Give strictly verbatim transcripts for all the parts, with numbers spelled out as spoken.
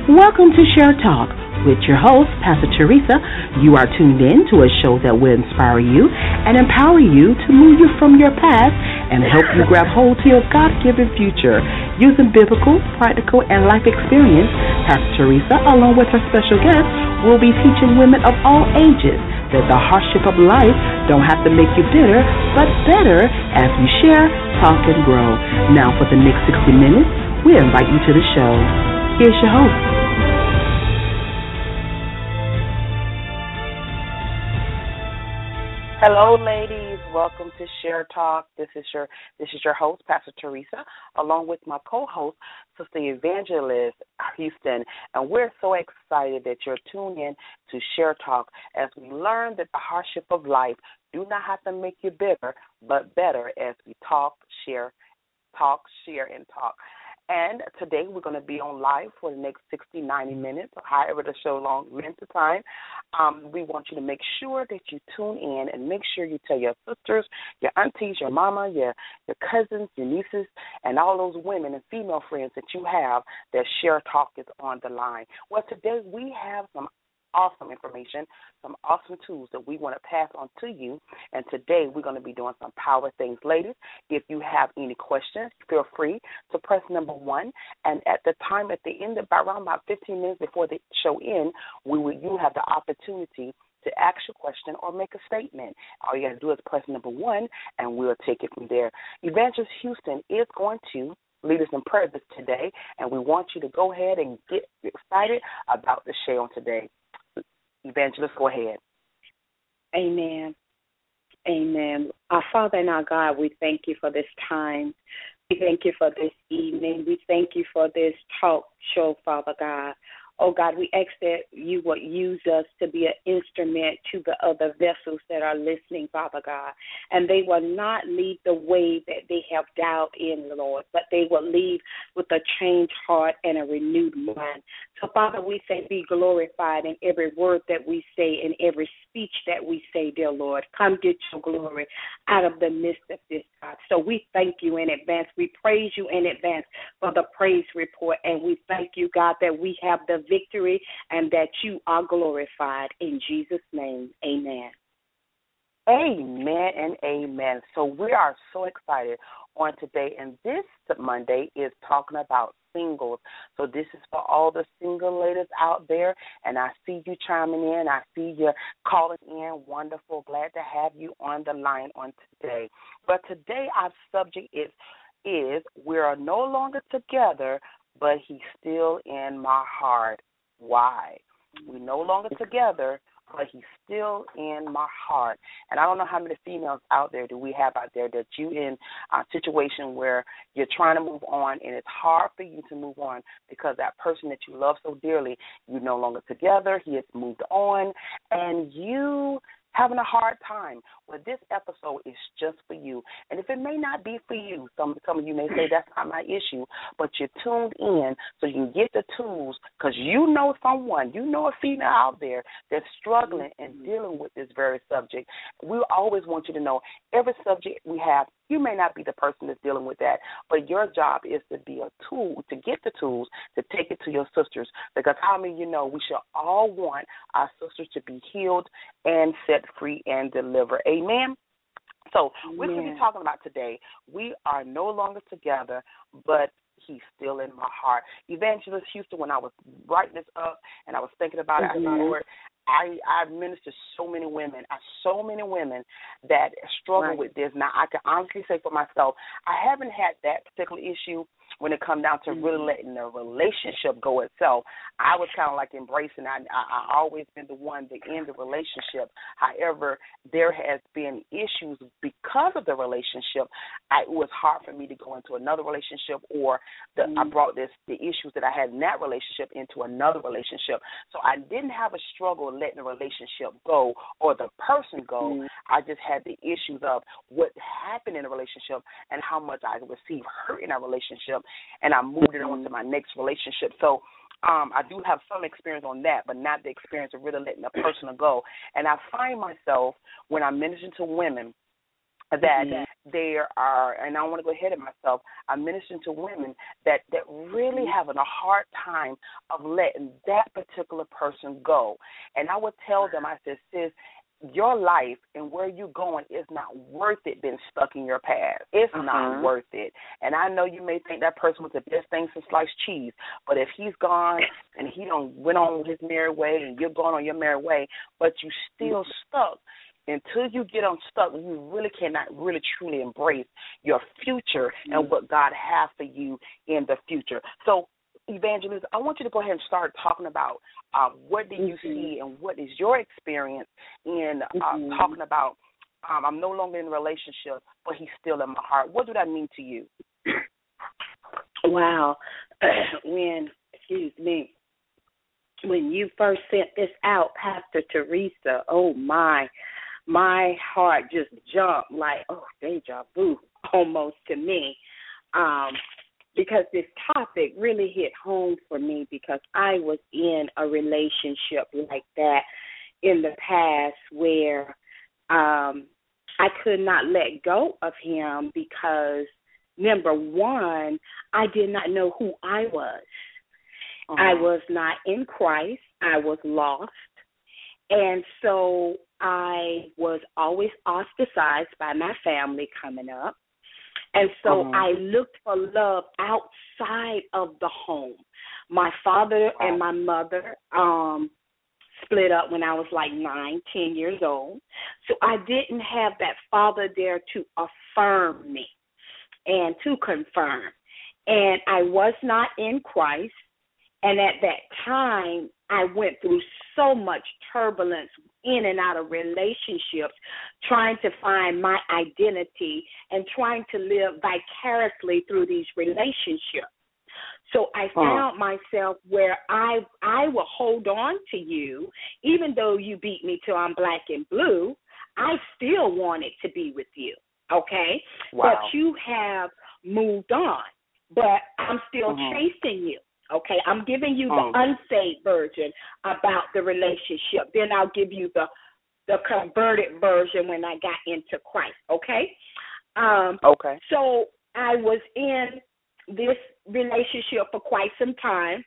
Welcome to Share Talk with your host, Pastor Teresa. You are tuned in to a show that will inspire you and empower you to move you from your past and help you grab hold to your God-given future. Using biblical, practical, and life experience, Pastor Teresa, along with her special guest, will be teaching women of all ages that the hardship of life don't have to make you bitter, but better as you share, talk, and grow. Now for the next sixty minutes, we invite you to the show. Here's your host. Hello, ladies. Welcome to Share Talk. This is your this is your host, Pastor Teresa, along with my co-host, Sister Evangelist Houston, and we're so excited that you're tuned in to Share Talk as we learn that the hardship of life do not have to make you bigger, but better as we talk, share, talk, share, and talk. And today we're going to be on live for the next sixty, ninety minutes, or however the show long length of time. Um, we want you to make sure that you tune in and make sure you tell your sisters, your aunties, your mama, your, your cousins, your nieces, and all those women and female friends that you have that Share Talk is on the line. Well, today we have some awesome information, some awesome tools that we want to pass on to you. And today we're going to be doing some power things. Ladies, if you have any questions, feel free to press number one. And at the time, at the end, about around about fifteen minutes before the show ends, we will you have the opportunity to ask your question or make a statement. All you got to do is press number one, and we'll take it from there. Evangelist Houston is going to lead us in prayer this today, and we want you to go ahead and get excited about the show on today. Evangelist, go ahead. Amen. Amen. Our Father and our God, we thank you for this time. We thank you for this evening. We thank you for this talk show, Father God. Oh, God, we ask that you would use us to be an instrument to the other vessels that are listening, Father God. And they will not leave the way that they have doubt in, Lord, but they will leave with a changed heart and a renewed mind. So, Father, we say be glorified in every word that we say, in every speech that we say, dear Lord. Come get your glory out of the midst of this, God. So we thank you in advance. We praise you in advance for the praise report. And we thank you, God, that we have the victory and that you are glorified. In Jesus' name, amen. Amen and amen. So we are so excited on today, and this Monday is talking about singles. So this is for all the single ladies out there, and I see you chiming in. I see you calling in. Wonderful. Glad to have you on the line on today. But today our subject is, is we are no longer together, but he's still in my heart. Why? We're no longer together, but he's still in my heart. And I don't know how many females out there do we have out there that you in a situation where you're trying to move on and it's hard for you to move on because that person that you love so dearly, you're no longer together, he has moved on, and you having a hard time. Well, this episode is just for you. And if it may not be for you, some, some of you may say that's not my issue, but you're tuned in so you can get the tools because you know someone, you know a female out there that's struggling and dealing with this very subject. We always want you to know every subject we have, you may not be the person that's dealing with that, but your job is to be a tool, to get the tools, to take it to your sisters. Because how many of you know we should all want our sisters to be healed and set free and delivered. Amen? So we're going to be talking about today, we are no longer together, but he's still in my heart. Evangelist Houston, when I was writing this up and I was thinking about it, I said, Lord, I, I minister so many women, I so many women that struggle right. with this. Now, I can honestly say for myself, I haven't had that particular issue when it comes down to mm-hmm. really letting the relationship go itself. I was kind of like embracing. I, I, I always been the one to end the relationship. However, there has been issues because of the relationship. I, it was hard for me to go into another relationship, or the, mm-hmm. I brought this the issues that I had in that relationship into another relationship. So I didn't have a struggle letting the relationship go or the person go. Mm-hmm. I just had the issues of what happened in the relationship and how much I received hurt in that relationship, and I moved it on to my next relationship. So um, I do have some experience on that, but not the experience of really letting a person go. And I find myself, when I'm ministering to women, that mm-hmm. there are, and I want to go ahead of myself, I'm ministering to women that, that really having a hard time of letting that particular person go. And I would tell them, I said, sis, your life and where you're going is not worth it being stuck in your past. It's uh-huh. not worth it. And I know you may think that person was the best thing since sliced cheese, but if he's gone and he don't went on his merry way and you're going on your merry way, but you still stuck, until you get unstuck, you really cannot really truly embrace your future mm-hmm. and what God has for you in the future. So, Evangelist, I want you to go ahead and start talking about uh, what do you mm-hmm. see and what is your experience in uh, mm-hmm. talking about um, I'm no longer in a relationship, but he's still in my heart. What does that mean to you? Wow. when, excuse me, when you first sent this out, Pastor Teresa, oh, my, my heart just jumped like, oh, deja vu, almost to me, um, because this topic really hit home for me because I was in a relationship like that in the past where um, I could not let go of him because, number one, I did not know who I was. Uh-huh. I was not in Christ. I was lost. And so I was always ostracized by my family coming up. And so uh-huh. I looked for love outside of the home. My father uh-huh. and my mother um, split up when I was like nine, ten years old. So I didn't have that father there to affirm me and to confirm. And I was not in Christ. And at that time, I went through so much turbulence in and out of relationships, trying to find my identity and trying to live vicariously through these relationships. So I found myself where I I will hold on to you, even though you beat me till I'm black and blue, I still wanted to be with you, okay? Wow. But you have moved on, but I'm still uh-huh. chasing you. Okay, I'm giving you the unsaved version about the relationship. Then I'll give you the the converted version when I got into Christ, okay? Um, okay. So I was in this relationship for quite some time,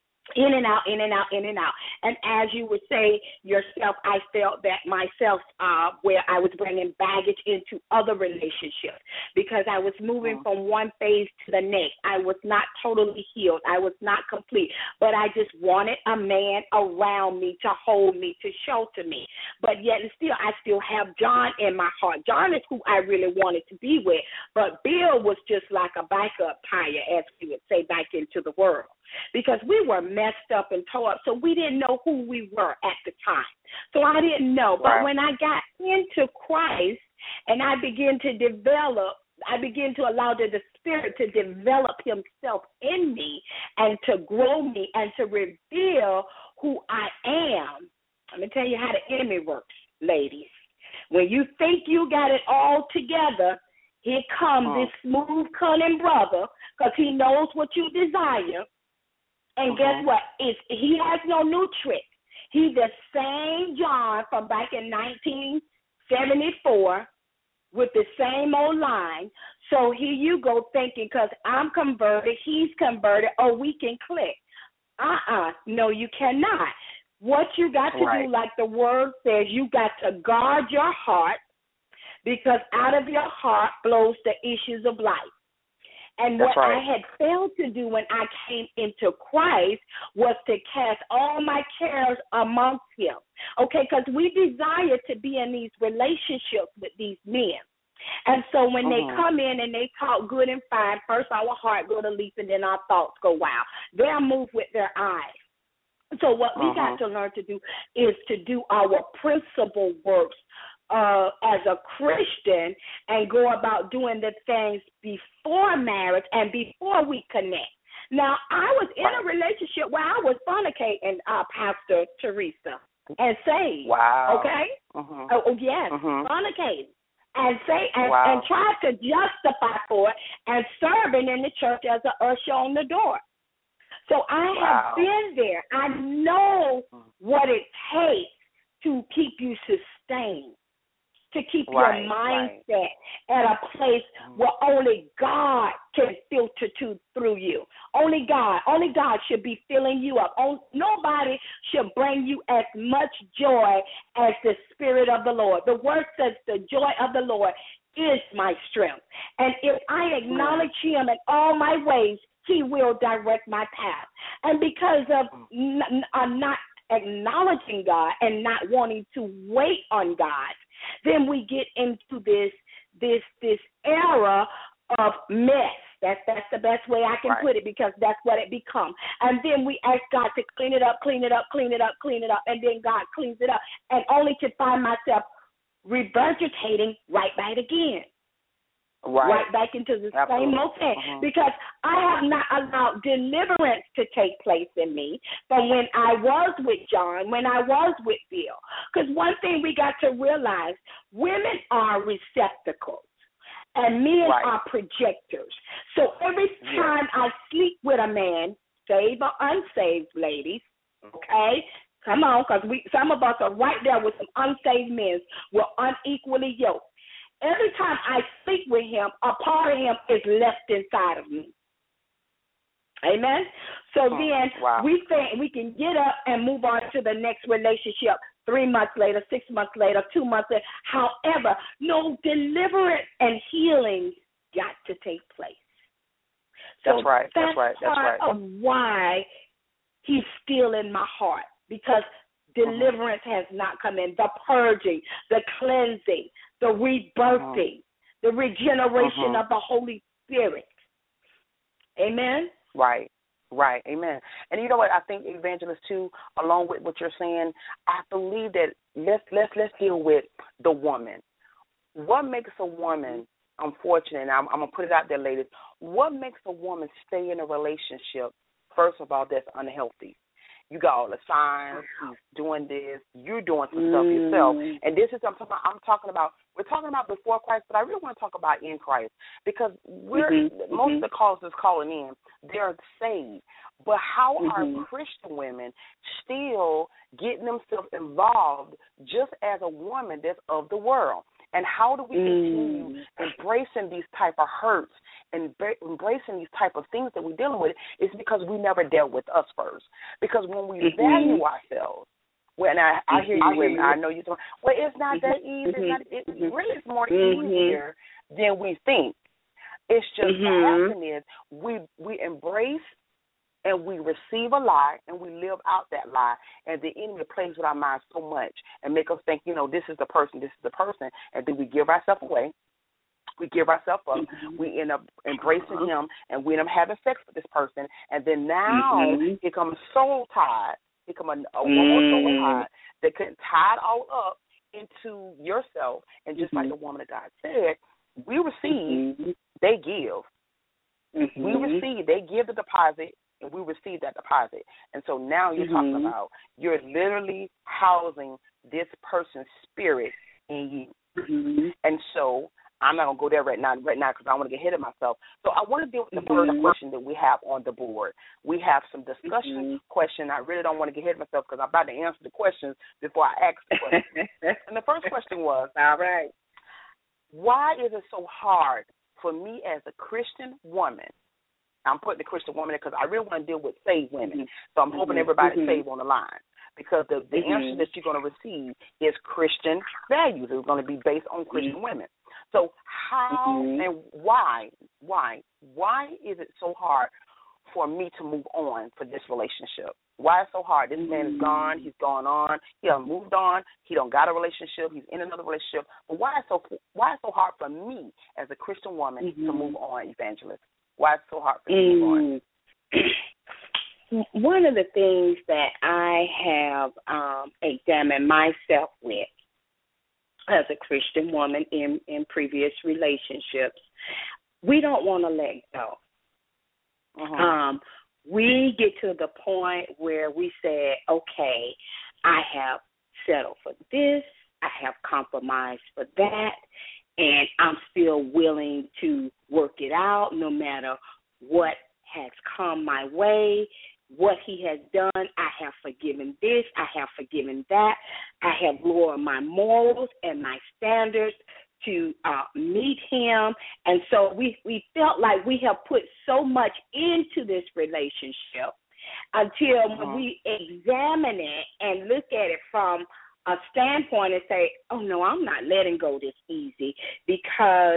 in and out, in and out, in and out. And as you would say yourself, I felt that myself uh, where I was bringing baggage into other relationships because I was moving uh-huh. from one phase to the next. I was not totally healed. I was not complete, but I just wanted a man around me to hold me, to shelter me. But yet and still, I still have John in my heart. John is who I really wanted to be with, but Bill was just like a backup tire, as we would say, back into the world. Because we were messed up and tore up, so we didn't know who we were at the time. So I didn't know. But wow. when I got into Christ and I began to develop, I began to allow the, the Spirit to develop himself in me and to grow me and to reveal who I am. Let me tell you how the enemy works, ladies. When you think you got it all together, here comes oh. this smooth, cunning brother because he knows what you desire. And uh-huh. guess what? It's, he has no new trick. He's the same John from back in nineteen seventy-four with the same old line. So here you go thinking because I'm converted, he's converted, oh, we can click. Uh-uh. No, you cannot. What you got to right. do, like the word says, you got to guard your heart because out of your heart flows the issues of life. And That's what right. I had failed to do when I came into Christ was to cast all my cares amongst him. Okay, because we desire to be in these relationships with these men. And so when uh-huh. they come in and they talk good and fine, first our heart go to leap and then our thoughts go wild. They'll move with their eyes. So what we uh-huh. got to learn to do is to do our principal works Uh, as a Christian and go about doing the things before marriage and before we connect. Now, I was in a relationship where I was fornicating, uh, Pastor Teresa, and saved. Wow. Okay? Uh-huh. Oh, oh, yes, uh-huh. fornicating. And say and, wow. and tried to justify for it and serving in the church as an usher on the door. So I wow. have been there. I know what it takes to keep you sustained, to keep right, your mindset right. at a place mm-hmm. where only God can filter to through you. Only God, only God should be filling you up. On, nobody should bring you as much joy as the Spirit of the Lord. The word says the joy of the Lord is my strength. And if I acknowledge mm-hmm. him in all my ways, he will direct my path. And because of n- n- not acknowledging God and not wanting to wait on God, then we get into this this this era of mess. That's that's the best way I can right. put it, because that's what it becomes. And then we ask God to clean it up, clean it up, clean it up, clean it up, and then God cleans it up, and only to find myself regurgitating right back again. Right. right back into the Absolutely. Same old thing. Uh-huh. Because I have not allowed deliverance to take place in me from when I was with John, when I was with Bill. Because one thing we got to realize, women are receptacles and men right. are projectors. So every time yeah. I sleep with a man, saved or unsaved, ladies, okay, come on, because we some of us are right there with some unsaved men. We're unequally yoked. Every time I speak with him, a part of him is left inside of me. Amen? So oh, then wow. we think we can get up and move on to the next relationship three months later, six months later, two months later. However, no deliverance and healing got to take place. So that's right. That's, that's right. That's part right. of why he's still in my heart, because deliverance uh-huh. has not come in. The purging, the cleansing, the rebirthing, uh-huh. the regeneration uh-huh. of the Holy Spirit. Amen? Right, right, amen. And you know what, I think, Evangelist, too, along with what you're saying, I believe that let's, let's, let's deal with the woman. What makes a woman, unfortunate, and I'm, I'm going to put it out there, ladies, what makes a woman stay in a relationship, first of all, that's unhealthy? You got all the signs, he's doing this, you're doing some stuff mm. yourself. And this is I'm talking about, I'm talking about, we're talking about before Christ, but I really want to talk about in Christ, because we're mm-hmm. most mm-hmm. of the callers calling in, they're saved. But how mm-hmm. are Christian women still getting themselves involved just as a woman that's of the world? And how do we continue mm. embracing these type of hurts and embracing these type of things that we're dealing with? It's because we never dealt with us first. Because when we mm-hmm. value ourselves, when I, I hear you, mm-hmm. women, I know you're talking, well, it's not that easy. It's not, it mm-hmm. really is more mm-hmm. easier than we think. It's just mm-hmm. what happens is we we embrace and we receive a lie, and we live out that lie, and the enemy plays with our minds so much and make us think, you know, this is the person, this is the person, and then we give ourselves away. We give ourselves up. Mm-hmm. We end up embracing uh-huh. him, and we end up having sex with this person, and then now mm-hmm. he comes soul tied. He comes a, a mm-hmm. woman soul tied that can tie it all up into yourself, and just mm-hmm. like the woman of God said, we receive, mm-hmm. they give. Mm-hmm. We receive, they give the deposit, and we receive that deposit. And so now you're mm-hmm. talking about you're literally housing this person's spirit in you. Mm-hmm. And so I'm not going to go there right now right now because I want to get ahead of myself. So I want to deal with the mm-hmm. first question that we have on the board. We have some discussion mm-hmm. question. I really don't want to get ahead of myself because I'm about to answer the questions before I ask the question. And the first question was, all right, why is it so hard for me as a Christian woman? I'm putting the Christian woman in because I really want to deal with saved women. Mm-hmm. So I'm hoping everybody's mm-hmm. saved on the line, because the, the mm-hmm. answer that you're going to receive is Christian values. It's going to be based on Christian mm-hmm. women. So how mm-hmm. and why, why, why is it so hard for me to move on for this relationship? Why is it so hard? This mm-hmm. man is gone. He's gone on. He done moved on. He don't got a relationship. He's in another relationship. But why is so why is it so hard for me as a Christian woman mm-hmm. to move on, Evangelist? Why is it so hard for you to move on? One of the things that I have um, examined myself with as a Christian woman in, in previous relationships, we don't want to let go. Uh-huh. Um, we get to the point where we say, okay, I have settled for this, I have compromised for that, and I'm still willing to work it out no matter what has come my way. what he has done. I have forgiven this. I have forgiven that. I have lowered my morals and my standards to uh, meet him. And so we, we felt like we have put so much into this relationship until uh-huh. we examine it and look at it from a standpoint and say, oh, no, I'm not letting go this easy because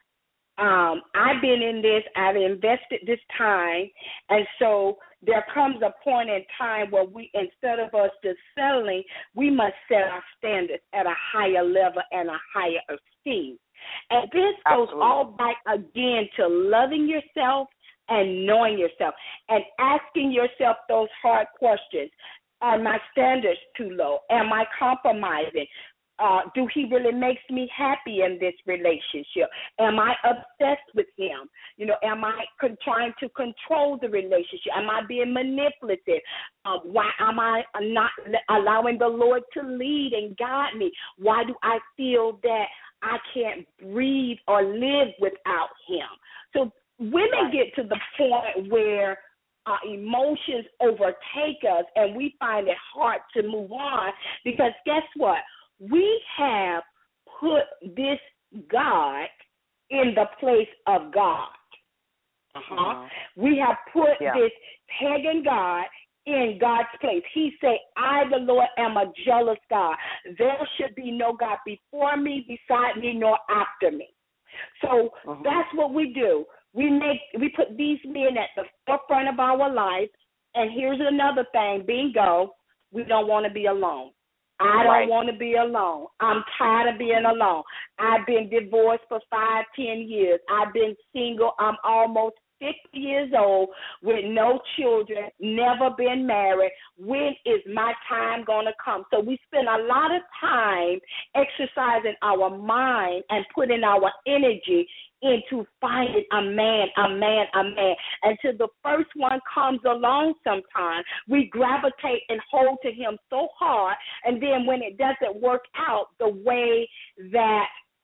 um, I've been in this, I've invested this time, and so there comes a point in time where we, instead of us just settling, we must set our standards at a higher level and a higher esteem. And this goes Absolutely. all back again to loving yourself and knowing yourself and asking yourself those hard questions. Are my standards too low? Am I compromising? Uh, do he really makes me happy in this relationship? Am I obsessed with him? You know, am I con- trying to control the relationship? Am I being manipulative? Uh, why am I not allowing the Lord to lead and guide me? Why do I feel that I can't breathe or live without him? So women Right. get to the point where our emotions overtake us and we find it hard to move on because guess what? We have put this God in the place of God. Uh-huh. Uh-huh. We have put Yeah. this pagan God in God's place. He said, I, the Lord, am a jealous God. There should be no God before me, beside me, nor after me. So uh-huh. that's what we do. We make we put these men at the forefront of our life. And here's another thing, bingo, we don't want to be alone. I don't Right. want to be alone. I'm tired of being alone. I've been divorced for five, ten years. I've been single. I'm almost fifty years old with no children, never been married. When is my time going to come? So we spend a lot of time exercising our mind and putting our energy into finding a man, a man, a man. Until the first one comes along sometime, we gravitate and hold to him so hard, and then when it doesn't work out the way that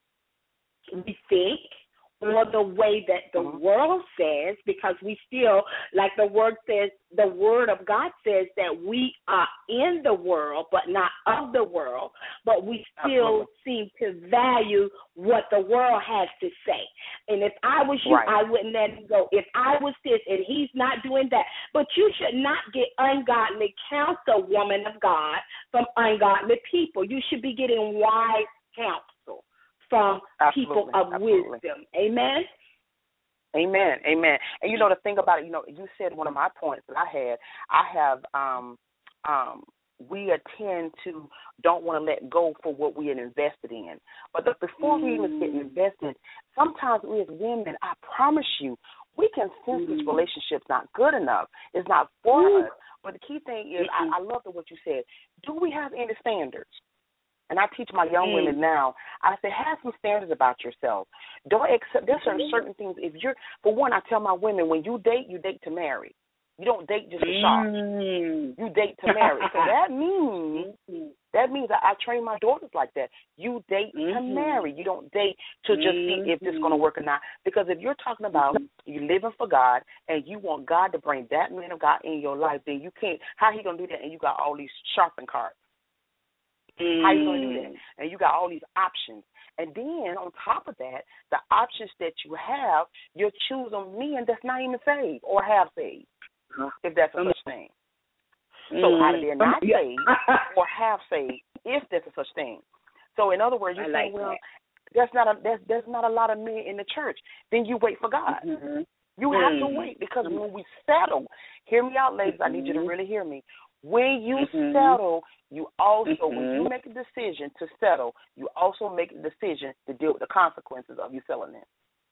we think, or the way that the uh-huh. world says, because we still, like the word says, the word of God says that we are in the world, but not of the world, but we still Absolutely. seem to value what the world has to say. And if I was you, Right. I wouldn't let him go. If I was this and he's not doing that, but you should not get ungodly counsel, woman of God, from ungodly people. You should be getting wise counsel from Absolutely. people of Absolutely. wisdom. Amen? Amen. Amen. And you know, the thing about it, you know, you said one of my points that I had, I have, um, um, we attend to don't want to let go for what we had invested in. But the, before we even get invested, sometimes we as women, I promise you, we can sense Mm-hmm. this relationship's not good enough. It's not for Ooh. us. But the key thing is, I, I love the, what you said. Do we have any standards? And I teach my young Mm. women now, I say, have some standards about yourself. Don't accept, there's certain, certain things. If you're, for one, I tell my women, when you date, you date to marry. You don't date just to shop. Mm. You date to marry. So that means, that means I, I train my daughters like that. You date Mm-hmm. to marry. You don't date to just Mm-hmm. see if it's going to work or not. Because if you're talking about you living for God and you want God to bring that man of God in your life, then you can't, how he going to do that? And you got all these shopping carts. Mm. How you going to do that? And you got all these options. And then on top of that, the options that you have, you're choosing men that's not even saved or have saved, if that's a such thing. So Mm. either they're not saved or have saved, if there's a such thing. So in other words, you I say, like well, that. there's not a there's, there's not a lot of men in the church. Then you wait for God. Mm-hmm. You mm. have to wait because when we settle, hear me out, ladies. Mm-hmm. I need you to really hear me. When you Mm-hmm. settle, you also, mm-hmm. when you make a decision to settle, you also make a decision to deal with the consequences of you selling it.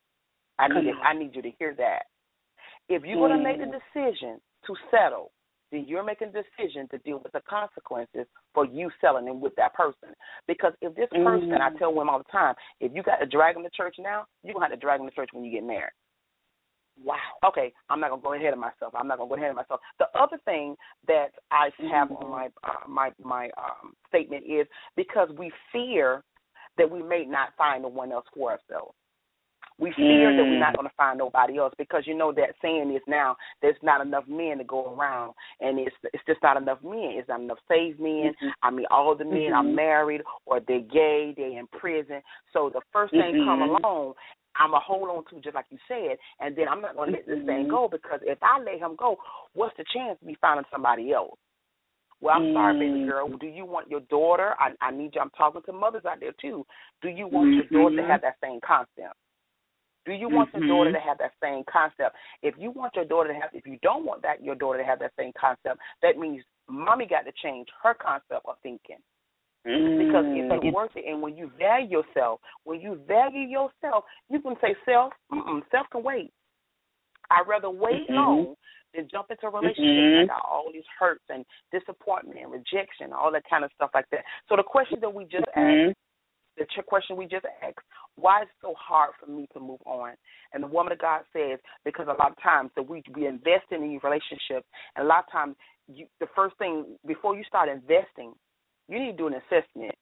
I need it, I need you to hear that. If you're mm. going to make the decision to settle, then you're making a decision to deal with the consequences for you selling it with that person. Because if this person, mm. I tell women all the time, if you got to drag them to church now, you're going to have to drag them to church when you get married. Wow. Okay, I'm not gonna go ahead of myself. I'm not gonna go ahead of myself. The other thing that I have mm-hmm. on my uh, my my um, statement is because we fear that we may not find the one else for ourselves. We fear mm. that we're not going to find nobody else because you know that saying is now there's not enough men to go around, and it's it's just not enough men. It's not enough saved men. Mm-hmm. I mean, all the men mm-hmm. are married or they're gay, they're in prison. So the first thing mm-hmm. come along, I'm going to hold on to, just like you said, and then I'm not going to let this mm-hmm. thing go because if I let him go, what's the chance of me finding somebody else? Well, I'm sorry, baby girl. Do you want your daughter? I, I need you. I'm talking to mothers out there, too. Do you want mm-hmm. your daughter to have that same concept? Do you want mm-hmm. your daughter to have that same concept? If you want your daughter to have, if you don't want that your daughter to have that same concept, that means mommy got to change her concept of thinking. Mm-hmm. Because it's worth it. And when you value yourself, when you value yourself, you can say, self, mm-mm, self can wait. I'd rather wait mm-hmm. long than jump into a relationship mm-hmm. and got all these hurts and disappointment and rejection, all that kind of stuff like that. So the question that we just mm-hmm. asked, the question we just asked, why is it so hard for me to move on? And the woman of God says, because a lot of times that we we invest in these relationships, and a lot of times you, the first thing, before you start investing, you need to do an assessment.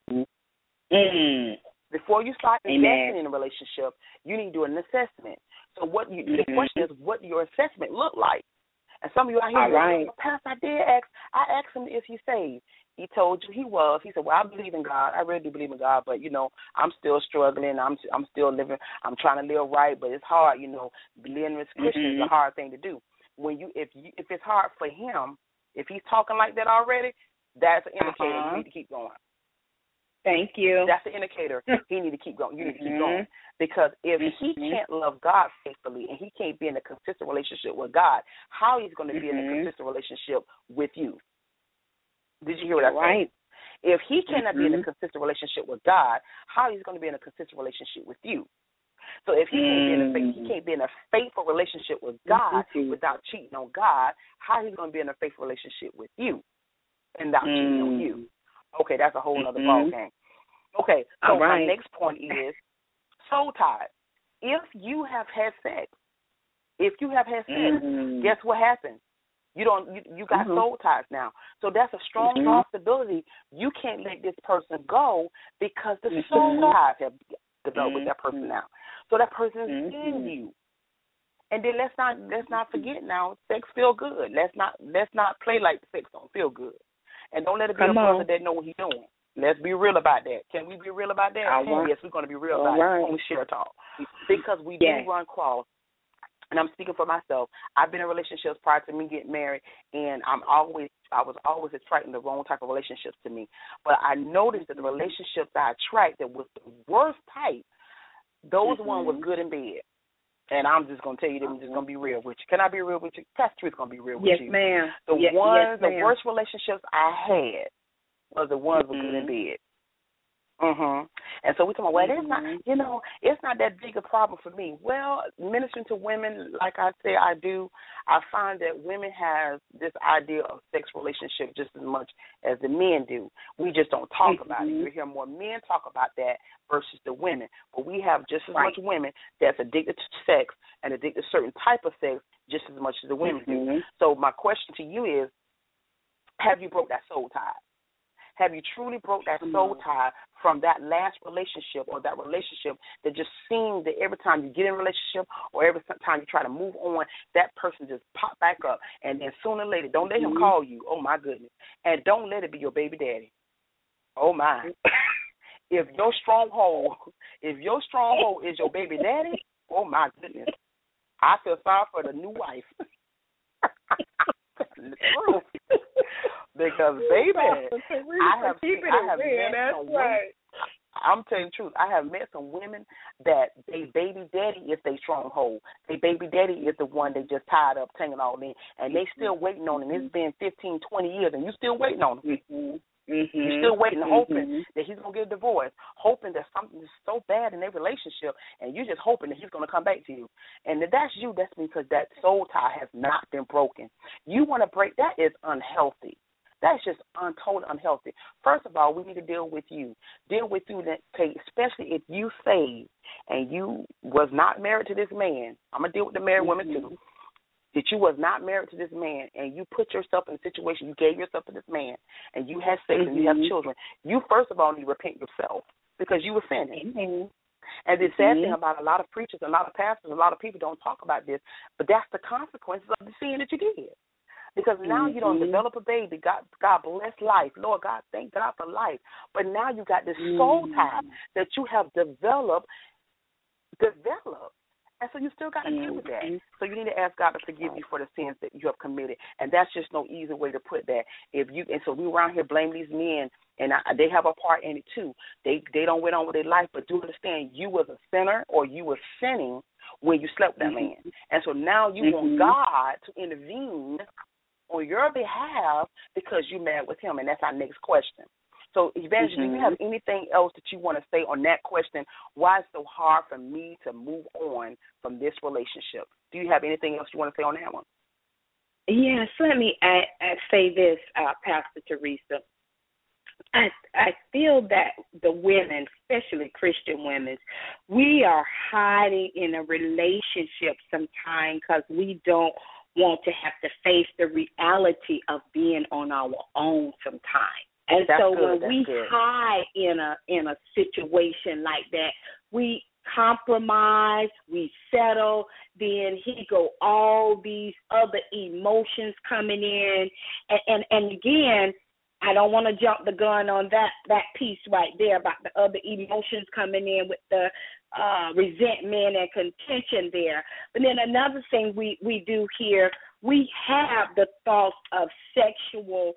Mm-hmm. Before you start investing Amen. in a relationship, you need to do an assessment. So what you, mm-hmm. the question is, what your assessment look like? And some of you out here, all right. well, Pastor, I did ask. I asked him if he's saved. He told you he was. He said, well, I believe in God. I really do believe in God, but, you know, I'm still struggling. I'm I'm still living. I'm trying to live right, but it's hard, you know. Living as Christians mm-hmm. is a hard thing to do. When you if you if it's hard for him, if he's talking like that already, that's an indicator uh-huh. you need to keep going. Thank you. That's the indicator. He need to keep going. You need to keep mm-hmm. going. Because if mm-hmm. he can't love God faithfully and he can't be in a consistent relationship with God, how he's going to be mm-hmm. in a consistent relationship with you? Did you hear what I said? Right. If he cannot mm-hmm. be in a consistent relationship with God, how he's going to be in a consistent relationship with you? So if he mm-hmm. can't be in a faith, he can't be in a faithful relationship with God mm-hmm. without cheating on God, how he's going to be in a faithful relationship with you and without mm-hmm. cheating on you? Okay, that's a whole other mm-hmm. ballgame. Okay, so right. my next point is soul ties. If you have had sex, if you have had sex, mm-hmm. guess what happens? You don't. You, you got mm-hmm. soul ties now. So that's a strong mm-hmm. possibility. You can't let this person go because the mm-hmm. soul ties have developed mm-hmm. with that person now. So that person is mm-hmm. in you. And then let's not let's not forget now, sex feel good. Let's not let's not play like sex don't feel good. And don't let it be Come a on. brother that know what he's doing. Let's be real about that. Can we be real about that? Right. Yes, we're going to be real All about right. it on Share Talk. Because we yes. do run cross. And I'm speaking for myself. I've been in relationships prior to me getting married, and I'm always, I was always attracting the wrong type of relationships to me. But I noticed that the relationships I attracted was the worst type. Those mm-hmm. ones was good in bed. And I'm just going to tell you, I'm just going to be real with you. Can I be real with you? Pastor Truth's going to be real yes, with you. Ma'am. The yes, ones, yes, the ma'am. worst relationships I had was the ones mm-hmm. were good in bed. Mhm. And so we talking about, well, it's not, you know, it's not that big a problem for me. Well, ministering to women, like I say, I do. I find that women have this idea of sex relationship just as much as the men do. We just don't talk mm-hmm. about it. You hear more men talk about that versus the women. But we have just as right. much women that's addicted to sex and addicted to certain type of sex just as much as the women mm-hmm. do. So my question to you is, have you broke that soul tie? Have you truly broke that soul tie from that last relationship or that relationship that just seemed that every time you get in a relationship or every time you try to move on, that person just pop back up, and then sooner or later, don't let him call you. Oh, my goodness. And don't let it be your baby daddy. Oh, my. If your stronghold, if your stronghold is your baby daddy, oh, my goodness. I feel sorry for the new wife. The truth. Because, baby, I have, seen, I have met some women, right. I'm telling you the truth, I have met some women that they baby daddy is their stronghold. Their baby daddy is the one they just tied up, taking all in, and they still waiting on him. It's been fifteen, twenty years, and you still waiting on him. Mm-hmm. Mm-hmm. You're still waiting, mm-hmm. hoping that he's going to get a divorce, hoping that something is so bad in their relationship, and you're just hoping that he's going to come back to you. And if that's you, that's because that soul tie has not been broken. You want to break, that is unhealthy. That's just un- totally unhealthy. First of all, we need to deal with you. Deal with you, that, especially if you saved and you was not married to this man. I'm going to deal with the married mm-hmm. women too. That you was not married to this man and you put yourself in a situation, you gave yourself to this man and you had sex mm-hmm. and you have children, you first of all need to repent yourself because you were sinning. Mm-hmm. And the sad Mm-hmm. thing about a lot of preachers, a lot of pastors, a lot of people don't talk about this, but that's the consequences of the sin that you did. Because now Mm-hmm. you don't develop a baby. God, God bless life. Lord God, thank God for life. But now you got this soul tie that you have developed, developed. And so you still got to deal with that. So you need to ask God to forgive you for the sins that you have committed. And that's just no easy way to put that. If you and so we around here blame these men, and I, they have a part in it too. They they don't went on with their life, but do understand you was a sinner or you were sinning when you slept with that Mm-hmm. man. And so now you Mm-hmm. want God to intervene on your behalf because you're mad with him. And that's our next question. So, Evangelist, Mm-hmm. do you have anything else that you want to say on that question? Why it's so hard for me to move on from this relationship? Do you have anything else you want to say on that one? Yes, let me add, add, say this, uh, Pastor Teresa. I I feel that the women, especially Christian women, we are hiding in a relationship sometimes because we don't want to have to face the reality of being on our own sometimes. And That's so good. when That's we good. hide in a in a situation like that, we compromise, we settle, then he go all these other emotions coming in, and and, and again, I don't want to jump the gun on that that piece right there about the other emotions coming in with the uh, resentment and contention there. But then another thing we, we do here, we have the thoughts of sexual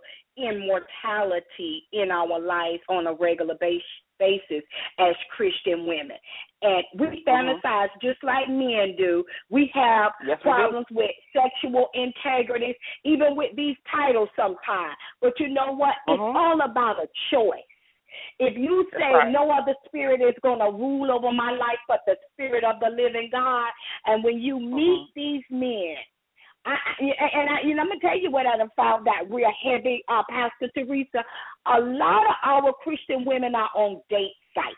immortality in our life on a regular base, basis as Christian women. And we fantasize mm-hmm. just like men do. We have yes, problems we with sexual integrity, even with these titles sometimes. But you know what? Mm-hmm. It's all about a choice. If you say right. no other spirit is going to rule over my life but the spirit of the living God, and when you meet mm-hmm. these men, I, and I, you know, I'm going to tell you what I found that real heavy, uh, Pastor Teresa. A lot of our Christian women are on date sites.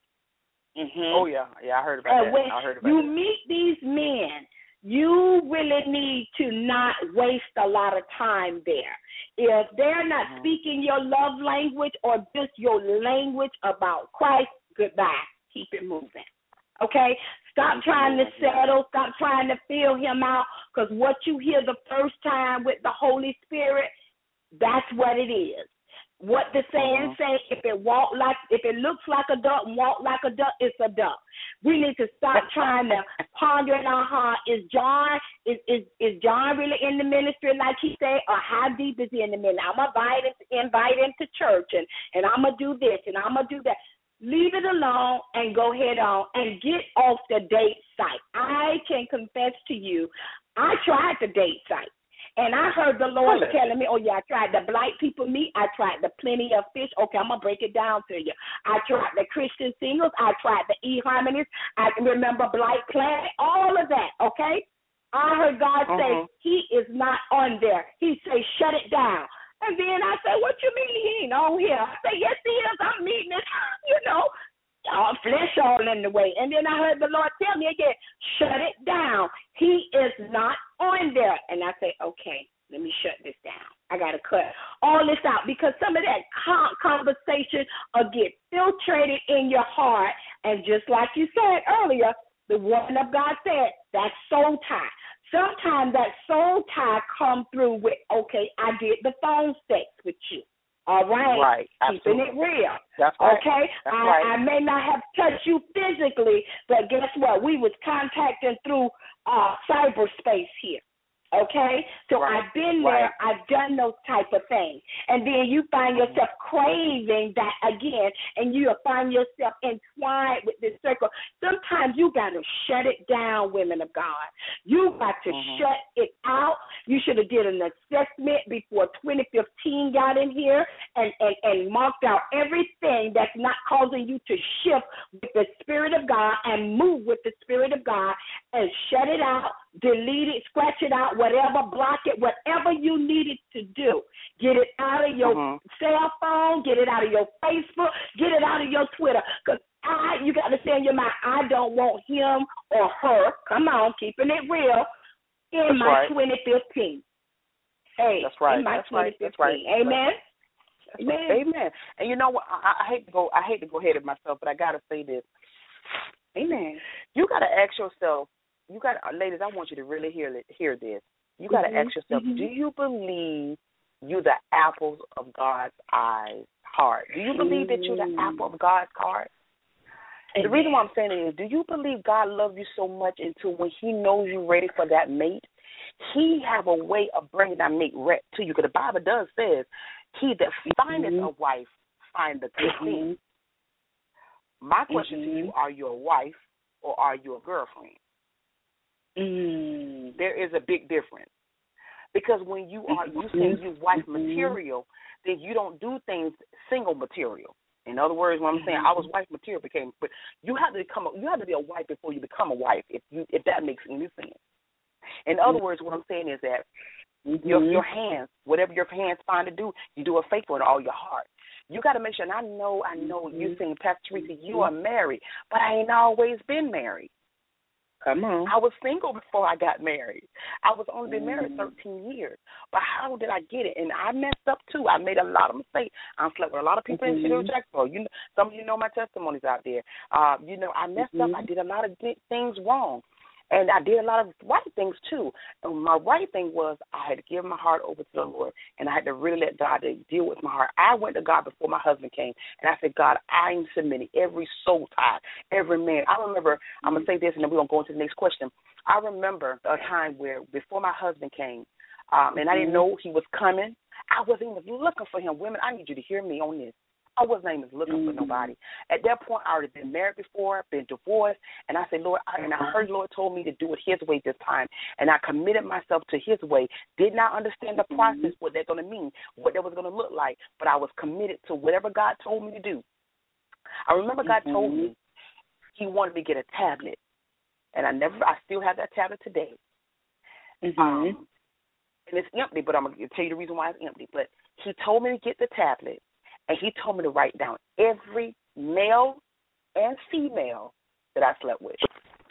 Mm-hmm. Oh, yeah. Yeah, I heard about and that. When I heard about you that. meet these men, you really need to not waste a lot of time there. If they're not mm-hmm. speaking your love language or just your language about Christ, goodbye. Keep it moving. Okay? Stop trying to settle. Stop trying to feel him out, because what you hear the first time with the Holy Spirit, that's what it is. What the saying mm-hmm. say, if it walk like, if it looks like a duck and walk like a duck, it's a duck. We need to stop trying to ponder in our heart, is John, is, is, is John really in the ministry like he said, or how deep is he in the ministry? I'm going to invite him, invite him to church, and, and I'm going to do this, and I'm going to do that. Leave it alone and go head on and get off the date site. I can confess to you, I tried the date site. And I heard the Lord really? telling me, oh, yeah, I tried the Blight People Meet. I tried the Plenty of Fish. Okay, I'm going to break it down to you. I tried the Christian Singles. I tried the eHarmonies. I remember Blight Planet, all of that, okay? I heard God uh-huh. say he is not on there. He say shut it down. And then I said, what you mean he ain't on here? I said, yes, he is. I'm meeting it, you know, all flesh all in the way. And then I heard the Lord tell me again, shut it down. He is not on there. And I say, okay, let me shut this down. I got to cut all this out, because some of that conversation will get filtrated in your heart. And just like you said earlier, the woman of God said, that's soul tie. Sometimes that soul tie come through with, okay, I did the phone sex with you. All right. Right. Keeping it real. That's right. Okay. That's I, right. I may not have touched you physically, but guess what? We was contacting through uh, cyberspace here. Okay? So right. I've been right. there. I've done those type of things. And then you find yourself craving that again, and you'll find yourself entwined with this circle. Sometimes you got to shut it down, women of God. You got to mm-hmm. shut it out. You should have did an assessment before twenty fifteen got in here and, and, and marked out everything that's not causing you to shift with the Spirit of God and move with the Spirit of God, and shut it out, delete it, scratch it out, whatever, block it, whatever you needed to do. Get it out of your mm-hmm. cell phone, get it out of your Facebook, get it out of your Twitter. Because I, you got to say in your mind, I don't want him or her, come on, keeping it real, in That's my right. twenty fifteen. Hey, That's right. in my That's twenty fifteen. Right. That's right. Amen. That's Amen. Right. Amen. And you know what? I, I hate to go. I hate to go ahead of myself, but I gotta say this. Amen. You got to ask yourself, you got to, ladies, I want you to really hear hear this. You got to mm-hmm. ask yourself, mm-hmm. do you believe you're the apples of God's eyes heart? Do you believe that you're the apple of God's heart? Amen. The reason why I'm saying it is, do you believe God loves you so much until when he knows you're ready for that mate, he have a way of bringing that mate right to you? Because the Bible does says, he that findeth mm-hmm. a wife find the good thing. Mm-hmm. My question mm-hmm. to you, are you a wife or are you a girlfriend? Mm. There is a big difference. Because when you are, you say you wife mm-hmm. material, then you don't do things single material. In other words, when I'm saying I was wife material, became, but you have to become, a, you have to be a wife before you become a wife. If you, if that makes any sense. In other mm-hmm. words, what I'm saying is that mm-hmm. your your hands, whatever your hands find to do, you do it faithful in all your heart. You got to make sure. And I know, I know, mm-hmm. you saying, Pastor Teresa, you are married, but I ain't always been married. Come on. I was single before I got married. I was only been married thirteen years. But how did I get it? And I messed up, too. I made a lot of mistakes. I slept with a lot of people mm-hmm. in Cedar Jacksonville. You know, some of you know my testimonies out there. Uh, you know, I messed mm-hmm. up. I did a lot of things wrong. And I did a lot of right things, too. And my right thing was I had to give my heart over to the Lord, and I had to really let God deal with my heart. I went to God before my husband came, and I said, God, I'm submitting every soul tie, every man. I remember, I'm going to say this, and then we're going to go into the next question. I remember a time where before my husband came, um, and I didn't know he was coming, I wasn't even looking for him. Women, I need you to hear me on this. I wasn't even looking mm-hmm. for nobody. At that point, I already been married before, been divorced, and I said, Lord, I, and I heard the Lord told me to do it his way this time, and I committed myself to his way. Did not understand the process, mm-hmm. what they're going to mean, what that was going to look like, but I was committed to whatever God told me to do. I remember God mm-hmm. told me he wanted me to get a tablet, and I never, I still have that tablet today. Mm-hmm. Um, and it's empty, but I'm going to tell you the reason why it's empty. But he told me to get the tablet, and he told me to write down every male and female that I slept with.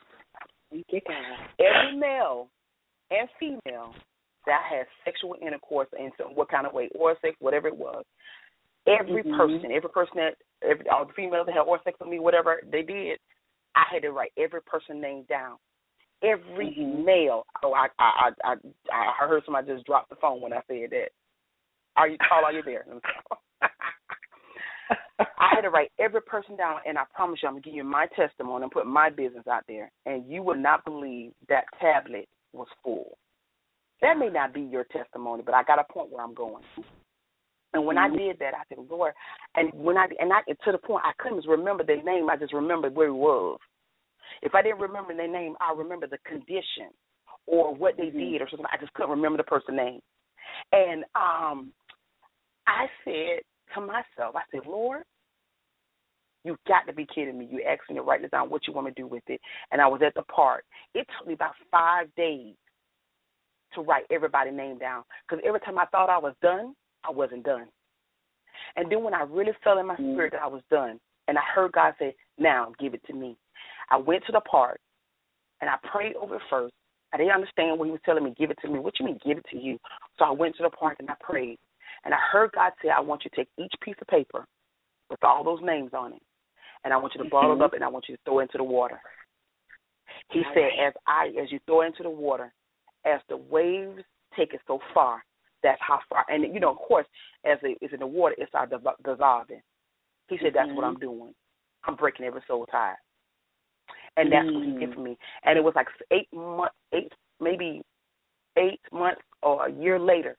Every male and female that I had sexual intercourse in some what kind of way, oral sex, whatever it was. Every mm-hmm. person, every person that, every, all the females that had oral sex with me, whatever they did, I had to write every person's name down. Every mm-hmm. male. Oh, I, I, I, I, I heard somebody just drop the phone when I said that. Are you, Paul, are you there? I had to write every person down, and I promise you I'm going to give you my testimony and put my business out there, and you would not believe that tablet was full. That may not be your testimony, but I got a point where I'm going. And when mm-hmm. I did that, I said, Lord, and when I and I to the point I couldn't remember their name, I just remembered where he was. If I didn't remember their name, I remember the condition or what they mm-hmm. did or something. I just couldn't remember the person's name. And um, I said to myself, I said, Lord, you've got to be kidding me. You asked me to write this down, what you want me to do with it. And I was at the park. It took me about five days to write everybody's name down because every time I thought I was done, I wasn't done. And then when I really felt in my spirit that I was done, and I heard God say, now give it to me, I went to the park, and I prayed over it first. I didn't understand what he was telling me, give it to me. What you mean, give it to you? So I went to the park, and I prayed. And I heard God say, I want you to take each piece of paper with all those names on it, and I want you to bottle it up, and I want you to throw it into the water. He all said, right. as I, as you throw it into the water, as the waves take it so far, that's how far. And, you know, of course, as it is in the water, it's our dissolving. He said, that's mm-hmm. what I'm doing. I'm breaking every soul tie. And that's mm. what he did for me. And it was like eight months, eight, maybe eight months or a year later,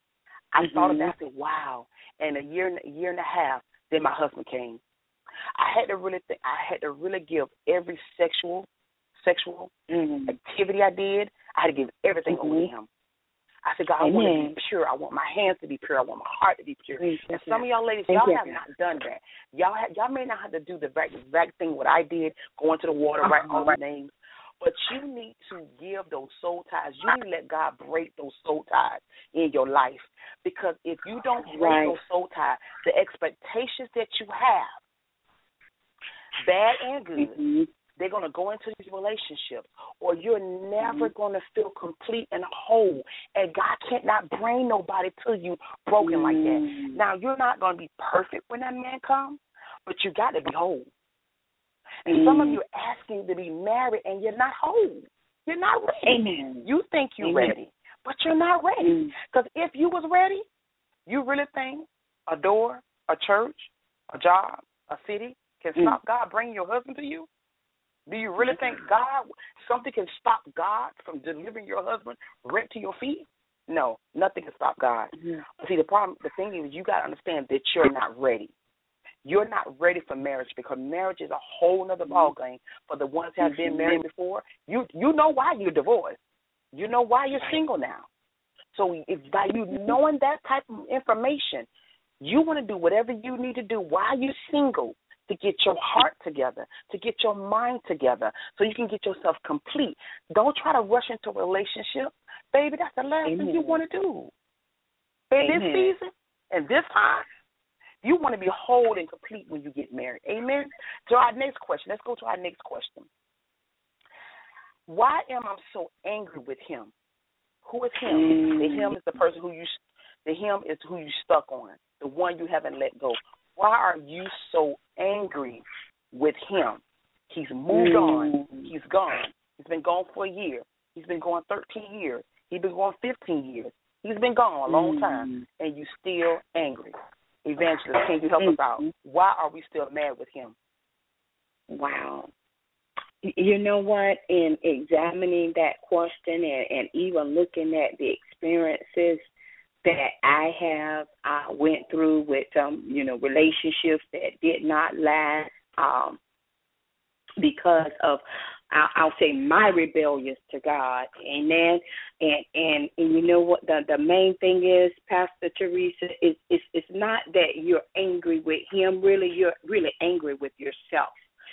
I mm-hmm. thought of that. I said, wow. And a year, a year and a half, then my husband came. I had to really think, I had to really give every sexual, sexual mm-hmm. activity I did, I had to give everything mm-hmm. over to him. I said, God, Amen. I want to be pure. I want my hands to be pure. I want my heart to be pure. Amen. And some of y'all ladies, y'all Amen. have not done that. Y'all have, y'all may not have to do the exact, exact thing what I did, go into the water, uh-huh. write all my names. But you need to give those soul ties. You need to let God break those soul ties in your life. Because if you don't break right. those soul ties, the expectations that you have, bad and good, mm-hmm. they're going to go into these relationships, or you're never mm-hmm. going to feel complete and whole. And God cannot bring nobody to you broken mm-hmm. like that. Now, you're not going to be perfect when that man comes, but you got to be whole. And mm. some of you are asking to be married, and you're not whole. You're not ready. Amen. You think you're Amen. ready, but you're not ready. Because mm. if you was ready, you really think a door, a church, a job, a city can mm. stop God bringing your husband to you? Do you really think God, something can stop God from delivering your husband right to your feet? No, nothing can stop God. Mm-hmm. See, the problem, the thing is, you got to understand that you're not ready. You're not ready for marriage, because marriage is a whole other ballgame for the ones that have been married before. You you know why you're divorced. You know why you're single now. So if by you knowing that type of information, you want to do whatever you need to do while you're single to get your heart together, to get your mind together, so you can get yourself complete. Don't try to rush into a relationship. Baby, that's the last Amen. Thing you want to do. In Amen. This season and this time, you want to be whole and complete when you get married. Amen? So our next question. Let's go to our next question. Why am I so angry with him? Who is him? Mm. The him is the person who you, the him is who you stuck on, the one you haven't let go. Why are you so angry with him? He's moved mm. on. He's gone. He's been gone for a year. He's been gone thirteen years. He's been gone fifteen years. He's been gone a long mm. time, and you still angry. Evangelist, can you help mm. us out? Why are we still mad with him? Wow. You know what? In examining that question and, and even looking at the experiences that I have I went through with um, you know, relationships that did not last um, because of I'll, I'll say my rebellious to God, amen. And and, and you know what the, the main thing is, Pastor Teresa, is it's it's not that you're angry with him. Really, you're really angry with yourself,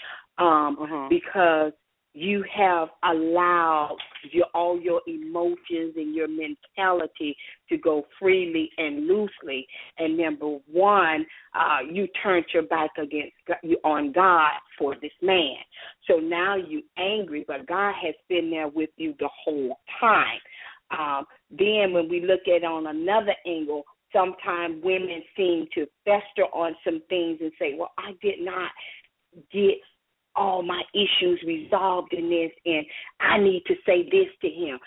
um, uh-huh. because you have allowed your, all your emotions and your mentality to go freely and loosely. And number one, uh, you turned your back against you on God for this man. So now you're angry, but God has been there with you the whole time. Um, then when we look at it on another angle, sometimes women seem to fester on some things and say, well, I did not get all my issues resolved in this, and I need to say this to him.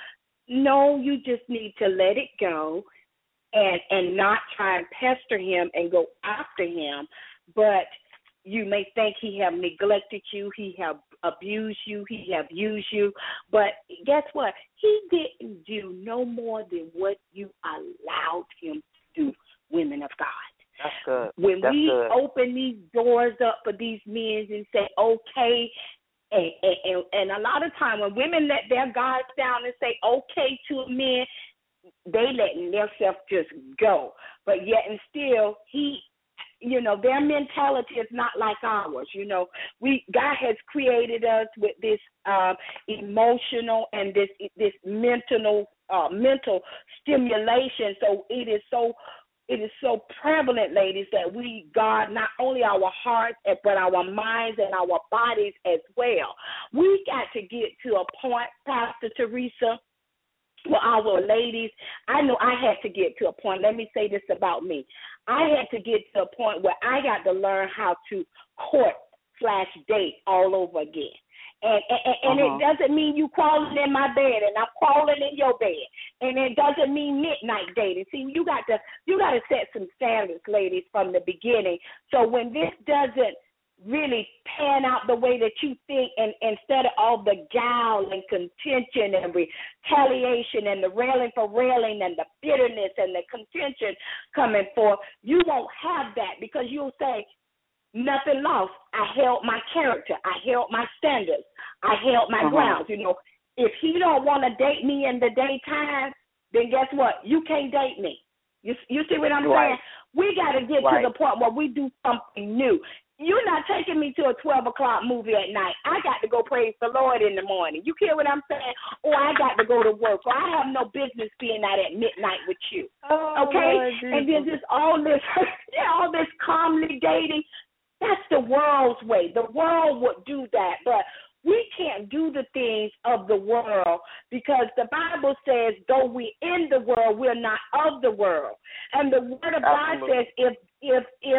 No, you just need to let it go and and not try and pester him and go after him. But you may think he have neglected you, he have abused you, he have used you. But guess what? He didn't do no more than what you allowed him to do, women of God. That's good. When That's we good. open these doors up for these men and say, okay, and, and, and a lot of time when women let their guards down and say okay to a man, they letting themselves just go. But yet and still, he, you know, their mentality is not like ours. You know, we God has created us with this um, emotional and this this mental uh, mental stimulation. So it is so. It is so prevalent, ladies, that we guard not only our hearts, but our minds and our bodies as well. We got to get to a point, Pastor Teresa, where our ladies, I know I had to get to a point. Let me say this about me. I had to get to a point where I got to learn how to court slash date all over again. And, and, and uh-huh. it doesn't mean you crawling in my bed and I'm crawling in your bed. And it doesn't mean midnight dating. See, you got to you got to set some standards, ladies, from the beginning. So when this doesn't really pan out the way that you think, and instead of all the guile and contention and retaliation and the railing for railing and the bitterness and the contention coming forth, you won't have that, because you'll say, nothing lost. I held my character. I held my standards. I held my uh-huh. grounds. You know, if he don't want to date me in the daytime, then guess what? You can't date me. You you see what I'm right. saying? We got to get right. to the point where we do something new. You're not taking me to a twelve o'clock movie at night. I got to go praise the Lord in the morning. You hear what I'm saying? Or I got to go to work. Or I have no business being out at midnight with you. Oh, okay? Lord, and then just all this, yeah, all this calmly dating. That's the world's way. The world would do that, but we can't do the things of the world, because the Bible says, though we in the world, we're not of the world. And the Word of Absolutely. God says, if if if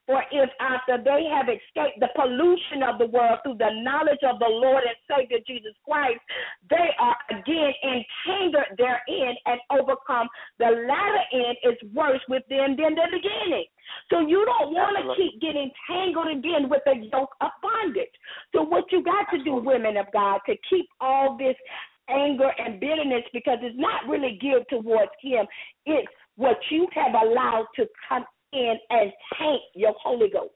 or if after they have escaped the pollution of the world through the knowledge of the Lord and Savior Jesus Christ, they are again entangled therein and overcome, the latter end is worse with them than the beginning. So you don't want to keep getting tangled again with the yoke of bondage. So what you got to do, women of God, to keep all this anger and bitterness, because it's not really geared towards him, it's what you have allowed to come in and taint your Holy Ghost.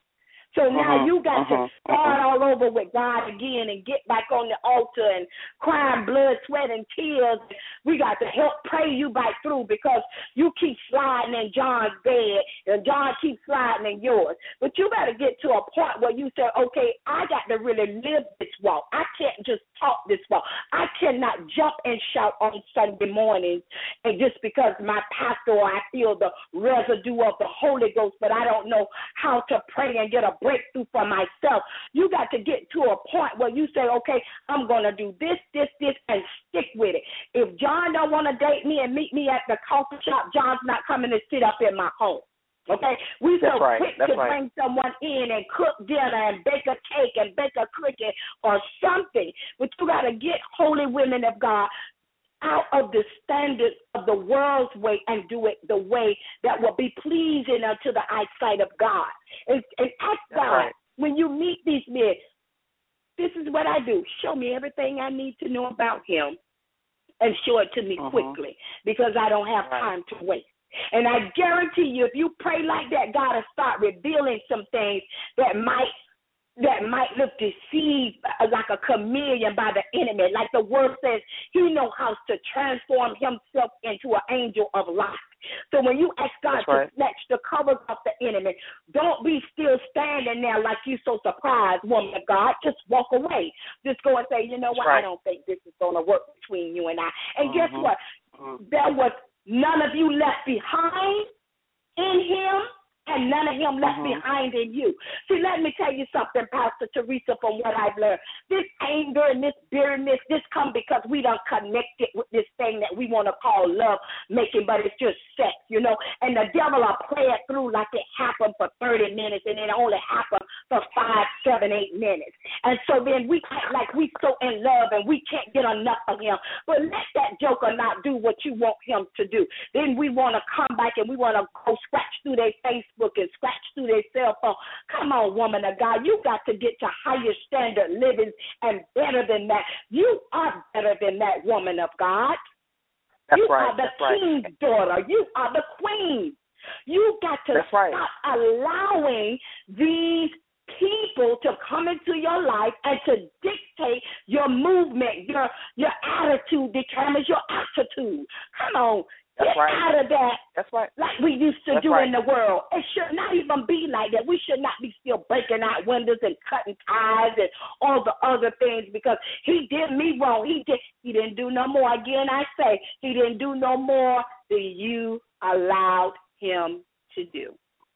So now uh-huh, you got uh-huh, to start uh-huh. all over with God again and get back on the altar and crying blood, sweat, and tears. We got to help pray you back through, because you keep sliding in John's bed and John keeps sliding in yours. But you got to get to a point where you say, okay, I got to really live this walk. I can't just talk this walk. I cannot jump and shout on Sunday mornings and just because my pastor or I feel the residue of the Holy Ghost, but I don't know how to pray and get a breakthrough for myself. You got to get to a point where you say, okay, I'm going to do this, this, this, and stick with it. If John don't want to date me and meet me at the coffee shop, John's not coming to sit up in my home. Okay? We so right. quick That's to right. bring someone in and cook dinner and bake a cake and bake a cricket or something. But you got to get holy women of God out of the standards of the world's way and do it the way that will be pleasing unto the eyesight of God. And, and ask That's God, right. when you meet these men, this is what I do. Show me everything I need to know about him and show it to me uh-huh. quickly, because I don't have right. time to waste. And I guarantee you, if you pray like that, God will start revealing some things that might that might look deceived like a chameleon by the enemy. Like the word says, he knows how to transform himself into an angel of light. So when you ask God right. to snatch the covers off the enemy, don't be still standing there like you so surprised, woman of God. Just walk away. Just go and say, you know what, right. I don't think this is going to work between you and I. And uh-huh. guess what? Uh-huh. There was none of you left behind in him, and none of him left uh-huh. behind in you. See, let me tell you something, Pastor Teresa, from what I've learned. This anger and this bitterness, this come because we done connected with this thing that we want to call love making, but it's just sex, you know. And the devil will play it through like it happened for thirty minutes, and it only happened for five, seven, eight minutes. And so then we act like we so in love and we can't get enough of him. But let that joker not do what you want him to do. Then we want to come back and we want to go scratch through their Facebook and scratch through their cell phone. Come on, woman of God. You got to get to higher standard living and better than that. You are better than that, woman of God. That's you right. are the That's king's right. daughter. You are the queen. You got to That's stop right. allowing these people to come into your life and to dictate your movement. Your your attitude determines your attitude. Come on. That's Get right. out of that. That's right. Like we used to That's do right. in the world. It should not even be like that. We should not be still breaking out windows and cutting ties and all the other things because he did me wrong. He did. He didn't do no more. Again, I say he didn't do no more than you allowed him to do.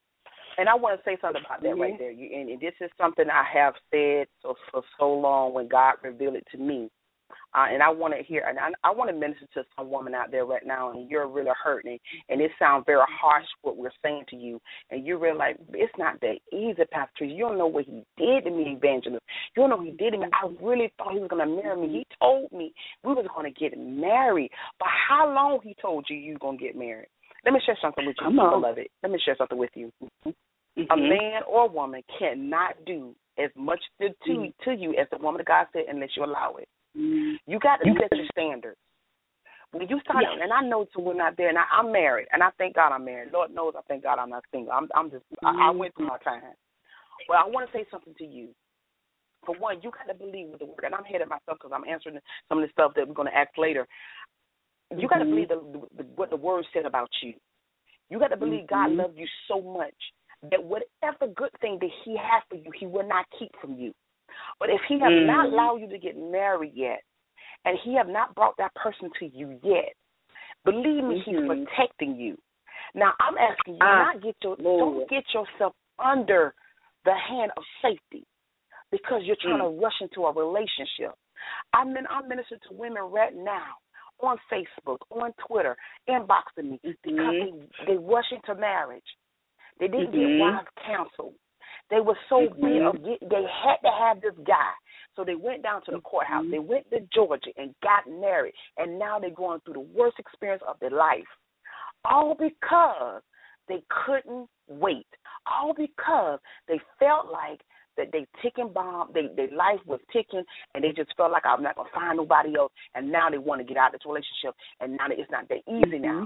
And I want to say something about that mm-hmm. right there. You, and, and this is something I have said so, for so long when God revealed it to me. Uh, and I want to hear, and I, I want to minister to some woman out there right now, and you're really hurting, and it sounds very harsh what we're saying to you, and you're really like, it's not that easy, Pastor Teresa. You don't know what he did to me, Evangelist. You don't know what he did to me. I really thought he was going to marry me. He told me we was going to get married. But how long he told you you were going to get married? Let me share something with you, beloved. Let me share something with you. Mm-hmm. A man or a woman cannot do as much to, to, mm-hmm. to you as the woman of God said unless you allow it. You got to set your standards. When you start, yes. and I know to women out there, and I, I'm married, and I thank God I'm married. Lord knows I thank God I'm not single. I'm, I'm just, mm-hmm. I, I went through my time. But I want to say something to you. For one, you got to believe with the word, and I'm headed myself because I'm answering some of the stuff that we're going to ask later. You mm-hmm. got to believe the, the, what the word said about you. You got to believe mm-hmm. God loved you so much that whatever good thing that he has for you, he will not keep from you. But if he have mm. not allowed you to get married yet, and he have not brought that person to you yet, believe me, mm-hmm. he's protecting you. Now, I'm asking you, ah, not get your, don't get yourself under the hand of safety because you're trying mm. to rush into a relationship. I mean, I'm ministering to women right now on Facebook, on Twitter, inboxing me because mm-hmm. they, they rush into marriage. They didn't mm-hmm. get wise counsel. They were so mm-hmm. big, they had to have this guy. So they went down to the courthouse. They went to Georgia and got married, and now they're going through the worst experience of their life, all because they couldn't wait, all because they felt like that they ticking bomb, they, their life was ticking, and they just felt like I'm not going to find nobody else, and now they want to get out of this relationship, and now it's not that easy mm-hmm. now.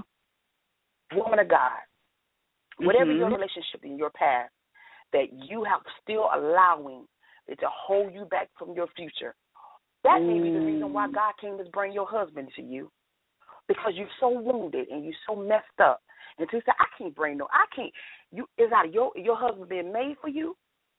Woman of God, whatever mm-hmm. your relationship in your past that you have still allowing it to hold you back from your future, that may be the reason why God came to bring your husband to you, because you're so wounded and you're so messed up. And so he said, I can't bring no, I can't. You is that your your husband being made for you,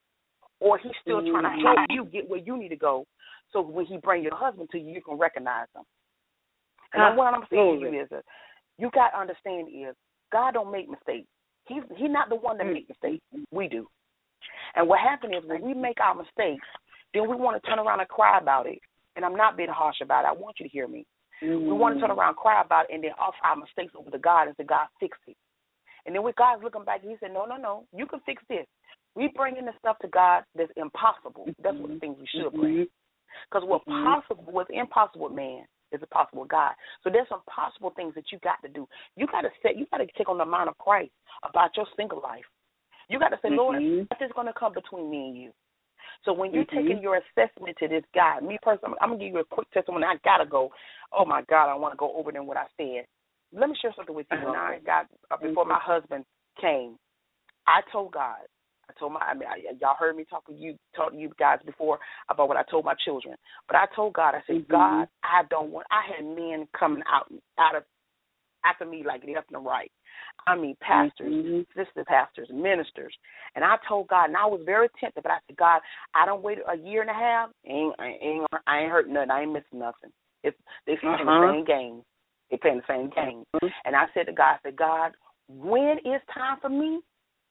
or he's still mm-hmm. trying to help you get where you need to go? So when he bring your husband to you, you can recognize him. And uh, what I'm saying to you is that you got to understand is God don't make mistakes. He's he's not the one that mm-hmm. makes mistakes. We do. And what happens is when we make our mistakes, then we want to turn around and cry about it. And I'm not being harsh about it. I want you to hear me. Mm-hmm. We want to turn around and cry about it and then offer our mistakes over to God and say, God, fix it. And then when God's looking back, he said, no, no, no, you can fix this. We bring in the stuff to God that's impossible. Mm-hmm. That's what the things we should bring. Because what's mm-hmm. possible, what's impossible with man is possible with God. So there's some possible things that you got to do. You got to set, you got to take on the mind of Christ about your single life. You got to say, Lord, mm-hmm. what is going to come between me and you? So when you're mm-hmm. taking your assessment to this guy, me personally, I'm, I'm going to give you a quick testimony. I got to go. Oh, my God, I want to go over than what I said. Let me share something with you. When I got, uh, before my husband came, I told God, I told my, I mean, I, y'all heard me talk to you, talk to you guys before about what I told my children. But I told God, I said, mm-hmm. God, I don't want, I had men coming out, out of, after me like left and right. I mean, pastors, mm-hmm. assistant pastors, ministers. And I told God, and I was very tempted, but I said, God, I don't wait a year and a half. Ain't, I ain't, I ain't hurt nothing. I ain't missing nothing. It's, they playing uh-huh. the same game. They playing the same game. Uh-huh. And I said to God, I said, God, when it's time for me,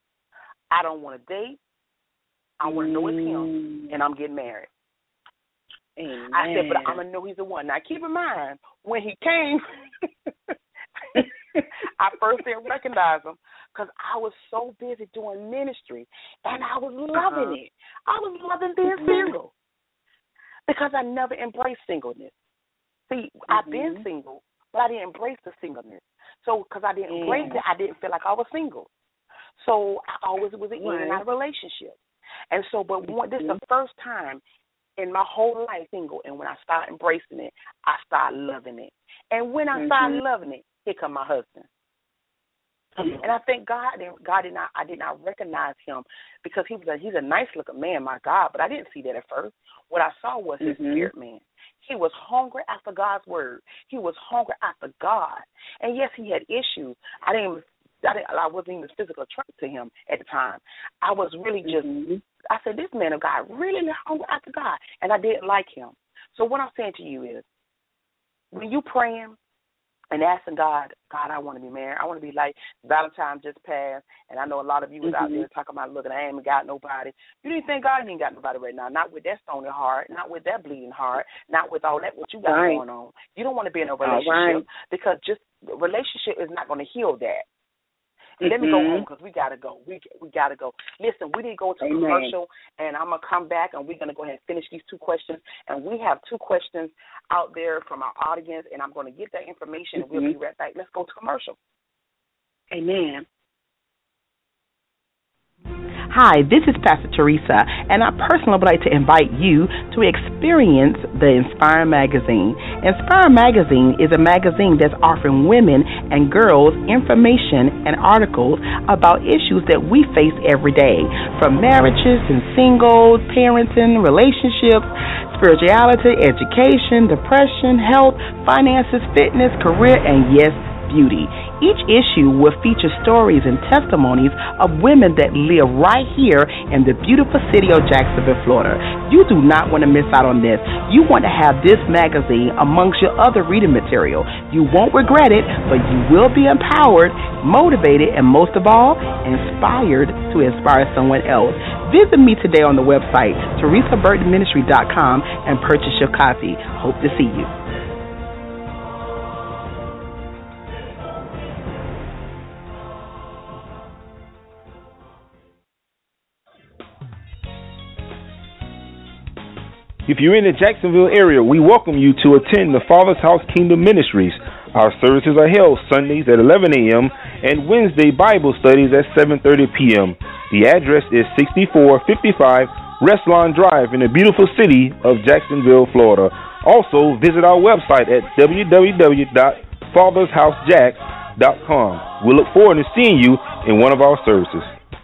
I don't want to date. I want to know it's him, and I'm getting married. Amen. I said, but I'm going to know he's the one. Now, keep in mind, when he came, I first didn't recognize him because I was so busy doing ministry, and I was loving uh-huh. it. I was loving being single because I never embraced singleness. See, mm-hmm. I've been single, but I didn't embrace the singleness. So because I didn't embrace yeah. it, I didn't feel like I was single. So I always was in and out of relationships. And so, but one, this is the first time in my whole life single, and when I started embracing it, I started loving it. And when I started mm-hmm. loving it, here come my husband. Mm-hmm. And I thank God, God did not, I did not recognize him because he was a, he's a nice looking man, my God, but I didn't see that at first. What I saw was his mm-hmm. spirit man. He was hungry after God's word. He was hungry after God. And yes, he had issues. I didn't I, didn't, I wasn't even physically attracted to him at the time. I was really just, mm-hmm. I said, this man of God really hungry after God, and I didn't like him. So what I'm saying to you is, when you praying and asking God, God, I want to be married. I want to be like Valentine's just passed, and I know a lot of you was mm-hmm. out there talking about, look, I ain't got nobody. You didn't think God ain't got nobody right now, not with that stony heart, not with that bleeding heart, not with all that what you got right. going on. You don't want to be in a relationship right. because just relationship is not going to heal that. Mm-hmm. Let me go home because we got to go. We we got to go. Listen, we need to go to a commercial, and I'm going to come back, and we're going to go ahead and finish these two questions. And we have two questions out there from our audience, and I'm going to get that information, mm-hmm. and we'll be right back. Let's go to commercial. Amen. Hi, this is Pastor Teresa, and I personally would like to invite you to experience the Inspire Magazine. Inspire Magazine is a magazine that's offering women and girls information and articles about issues that we face every day, from marriages and singles, parenting, relationships, spirituality, education, depression, health, finances, fitness, career, and yes, beauty. Each issue will feature stories and testimonies of women that live right here in the beautiful city of Jacksonville, Florida. You do not want to miss out on this. You want to have this magazine amongst your other reading material. You won't regret it, but you will be empowered, motivated, and most of all, inspired to inspire someone else. Visit me today on the website, teresa burton ministry dot com, and purchase your copy. Hope to see you. If you're in the Jacksonville area, we welcome you to attend the Father's House Kingdom Ministries. Our services are held Sundays at eleven a.m. and Wednesday Bible studies at seven thirty p.m. The address is sixty-four fifty-five Restlawn Drive in the beautiful city of Jacksonville, Florida. Also, visit our website at w w w dot fathers house jack dot com. We look forward to seeing you in one of our services.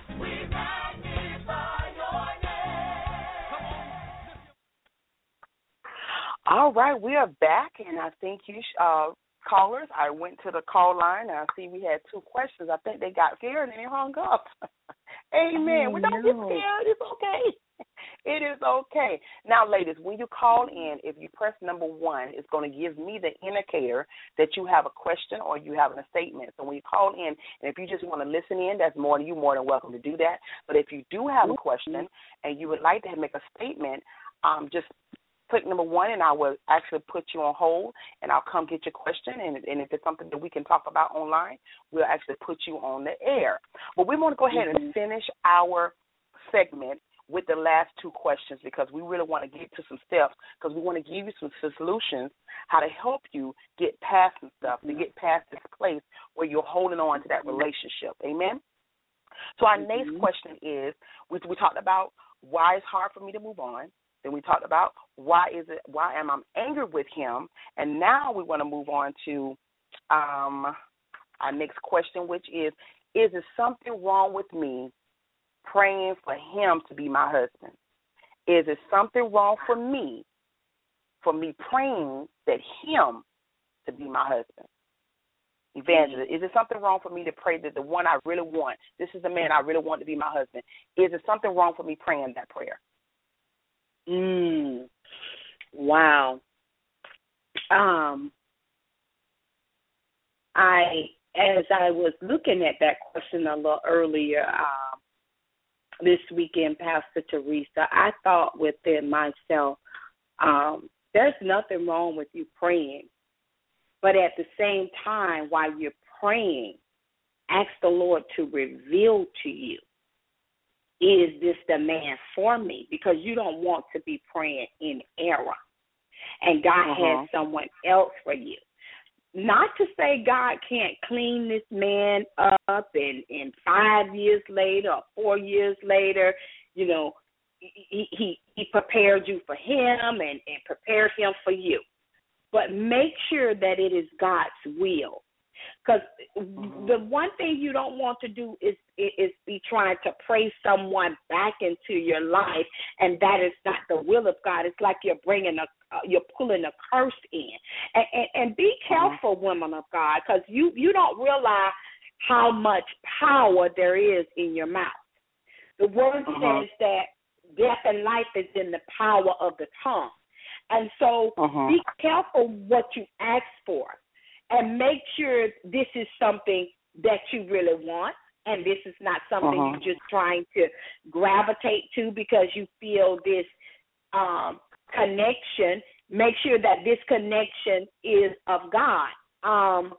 All right, we are back, and I think you, uh, callers, I went to the call line, and I see we had two questions. I think they got scared and they hung up. Amen. Well, don't get scared. It's okay. It is okay. Now, ladies, when you call in, if you press number one, it's going to give me the indicator that you have a question or you have a statement. So when you call in, and if you just want to listen in, that's more than you more than welcome to do that. But if you do have a question and you would like to make a statement, um, just click number one, and I will actually put you on hold, and I'll come get your question. And, and if it's something that we can talk about online, we'll actually put you on the air. But we want to go ahead and finish our segment with the last two questions because we really want to get to some steps because we want to give you some solutions how to help you get past some stuff, to get past this place where you're holding on to that relationship. Amen? So our next question is, we, we talked about why it's hard for me to move on. Then we talked about why is it, why am I angry with him? And now we want to move on to um, our next question, which is, is there something wrong with me praying for him to be my husband? Is there something wrong for me, for me praying that him to be my husband? Evangelist, is there something wrong for me to pray that the one I really want, this is the man I really want to be my husband? Is there something wrong for me praying that prayer? Mm. Wow. Um, I, as I was looking at that question a little earlier um, this weekend, Pastor Teresa, I thought within myself, um, there's nothing wrong with you praying. But at the same time, while you're praying, ask the Lord to reveal to you, is this the man for me? Because you don't want to be praying in error. And God uh-huh. has someone else for you. Not to say God can't clean this man up and, and five years later or four years later, you know, he, he, he prepared you for him and, and prepared him for you. But make sure that it is God's will. Because mm-hmm. the one thing you don't want to do is is be trying to pray someone back into your life, and that is not the will of God. It's like you're bringing a, uh, you're pulling a curse in. And, and, and be careful, mm-hmm. women of God, because you, you don't realize how much power there is in your mouth. The word mm-hmm. says that death and life is in the power of the tongue. And so mm-hmm. be careful what you ask for. And make sure this is something that you really want, and this is not something uh-huh. you're just trying to gravitate to because you feel this um, connection. Make sure that this connection is of God. Um,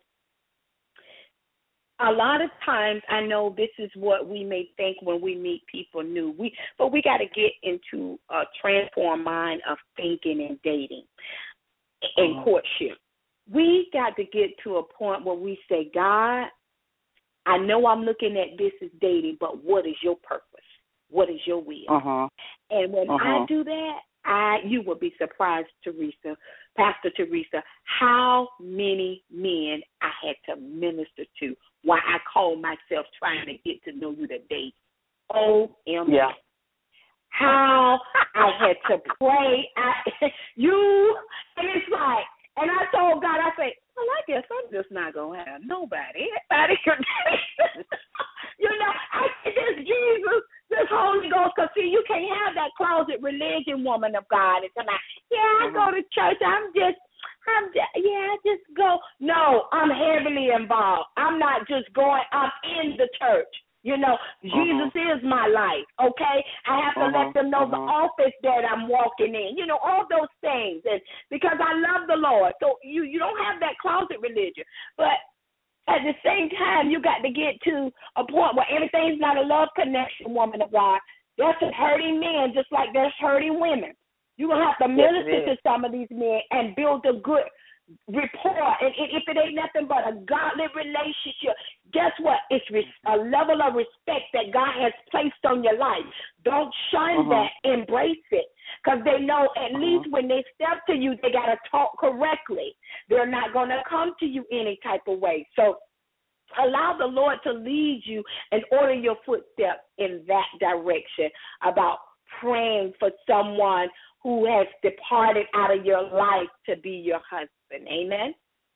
a lot of times, I know this is what we may think when we meet people new, we, but we got to get into a transformed mind of thinking and dating and uh-huh. courtship. We got to get to a point where we say, God, I know I'm looking at this as dating, but what is your purpose? What is your will? Uh-huh. And when uh-huh. I do that, I you will be surprised, Teresa, Pastor Teresa, how many men I had to minister to while I call myself trying to get to know you today. O M G. Yeah. How I had to pray. I, you, and it's like, and I told God, I said, well, I guess I'm just not going to have nobody. Anybody can You know, I said, this Jesus, this Holy Ghost, because, see, you can't have that closet religion, woman of God. It's like, yeah, I go to church. I'm just, I'm just, yeah, I just go. No, I'm heavily involved. I'm not just going, I'm in the church. You know, uh-huh. Jesus is my life, okay? I have to uh-huh. let them know uh-huh. the office that I'm walking in, you know, all those things. And because I love the Lord. So you, you don't have that closet religion. But at the same time, you got to get to a point where everything's not a love connection, woman of God. There's some hurting men just like there's hurting women. You're going to have to Yes, minister it to is. some of these men and build a good rapport. And if it ain't nothing but a godly relationship, guess what? It's res- a level of respect that God has placed on your life. Don't shun Uh-huh. that. Embrace it. Because they know at Uh-huh. least when they step to you, they got to talk correctly. They're not going to come to you any type of way. So allow the Lord to lead you and order your footsteps in that direction about praying for someone who has departed out of your life to be your husband. Amen?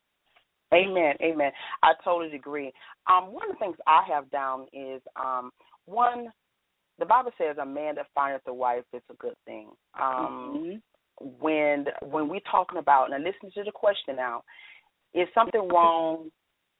Amen, amen. I totally agree. Um, one of the things I have down is, um, one, the Bible says a man that findeth a wife is a good thing. Um, mm-hmm. When when we're talking about, now listen to the question now, is something wrong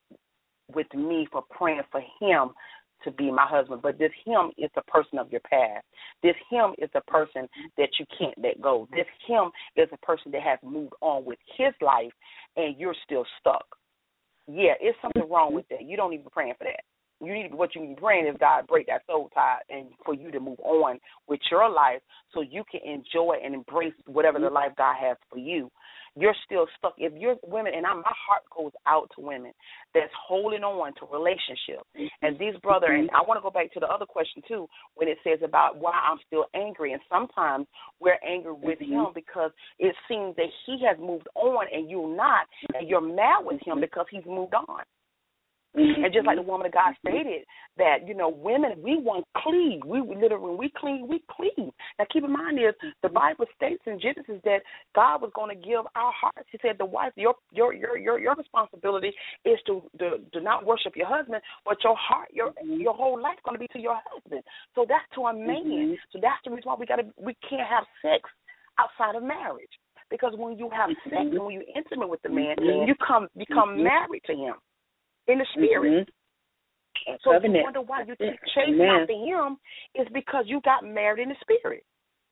with me for praying for him to be my husband? But this him is a person of your past. This him is a person that you can't let go. This him is a person that has moved on with his life and you're still stuck. Yeah, it's something wrong with that. You don't need to be praying for that. You need what you need to be praying is God break that soul tie and for you to move on with your life so you can enjoy and embrace whatever the life God has for you. You're still stuck. If you're women, and I, my heart goes out to women that's holding on to relationships. And these brother, and I want to go back to the other question too, when it says about why I'm still angry. And sometimes we're angry with mm-hmm. him because it seems that he has moved on and you're not, and you're mad with him because he's moved on. Mm-hmm. And just like the woman of God stated, that, you know, women, we want cleave. We, we literally, when we cleave, we cleave. Now, keep in mind is the Bible states in Genesis that God was going to give our hearts. He said, the wife, your your your your, your responsibility is to, to to not worship your husband, but your heart, your mm-hmm. your whole life going to be to your husband. So that's to a man. Mm-hmm. So that's the reason why we got to we can't have sex outside of marriage, because when you have sex mm-hmm. and when you're intimate with the man, mm-hmm. you come become mm-hmm. married to him. In the spirit. Mm-hmm. So if you wonder why you chase after him, it's because you got married in the spirit.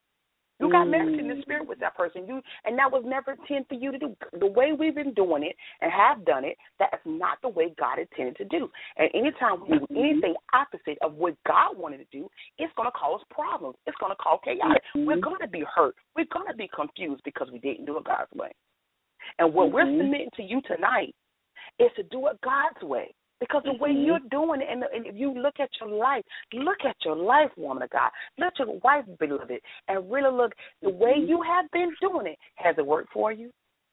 You mm-hmm. got married in the spirit with that person. You and that was never intended for you to do. The way we've been doing it and have done it, that's not the way God intended to do. And anytime we do anything opposite of what God wanted to do, it's going to cause problems. It's going to cause chaos. Mm-hmm. We're going to be hurt. We're going to be confused because we didn't do it God's way. And what mm-hmm. we're submitting to you tonight is to do it God's way. Because the way mm-hmm. you're doing it, and, and if you look at your life, look at your life, woman of God. Look at your wife, beloved, and really look, the way you have been doing it, has it worked for you?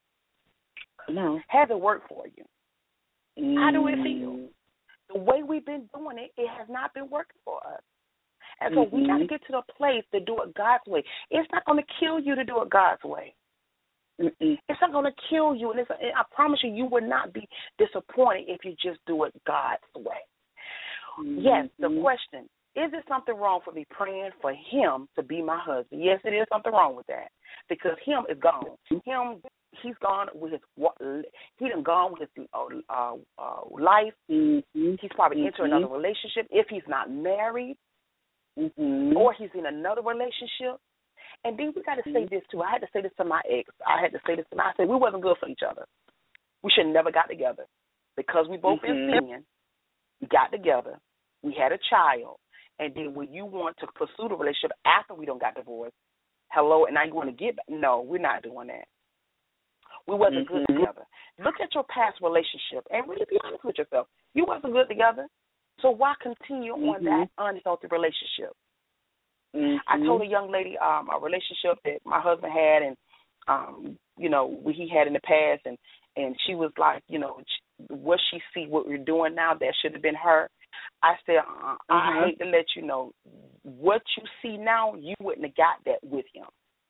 No. Has it worked for you? Mm-hmm. How do it feel? The way we've been doing it, it has not been working for us. And so mm-hmm. we got to get to the place to do it God's way. It's not going to kill you to do it God's way. Mm-mm. It's not going to kill you, and it's, I promise you, you will not be disappointed if you just do it God's way. Mm-hmm. Yes, the question, is there something wrong for me praying for him to be my husband? Yes, it is something wrong with that, because him is gone. Him, he's gone with his, he done gone with his uh, uh, life. Mm-hmm. He's probably mm-hmm. into another relationship if he's not married, mm-hmm. or he's in another relationship. And then we got to say this, too. I had to say this to my ex. I had to say this to my, I said, we wasn't good for each other. We should have never got together. Because we both mm-hmm. in sin, we got together, we had a child, and then when you want to pursue the relationship after we don't got divorced, hello, and now you want to get back, no, we're not doing that. We wasn't mm-hmm. good together. Look at your past relationship and really be honest with yourself. You wasn't good together, so why continue mm-hmm. on that unhealthy relationship? Mm-hmm. I told a young lady um, a relationship that my husband had, and um, you know, he had in the past, and, and she was like, you know, what she see what we're doing now, that should have been her. I said, uh, mm-hmm. I hate to let you know, what you see now, you wouldn't have got that with him.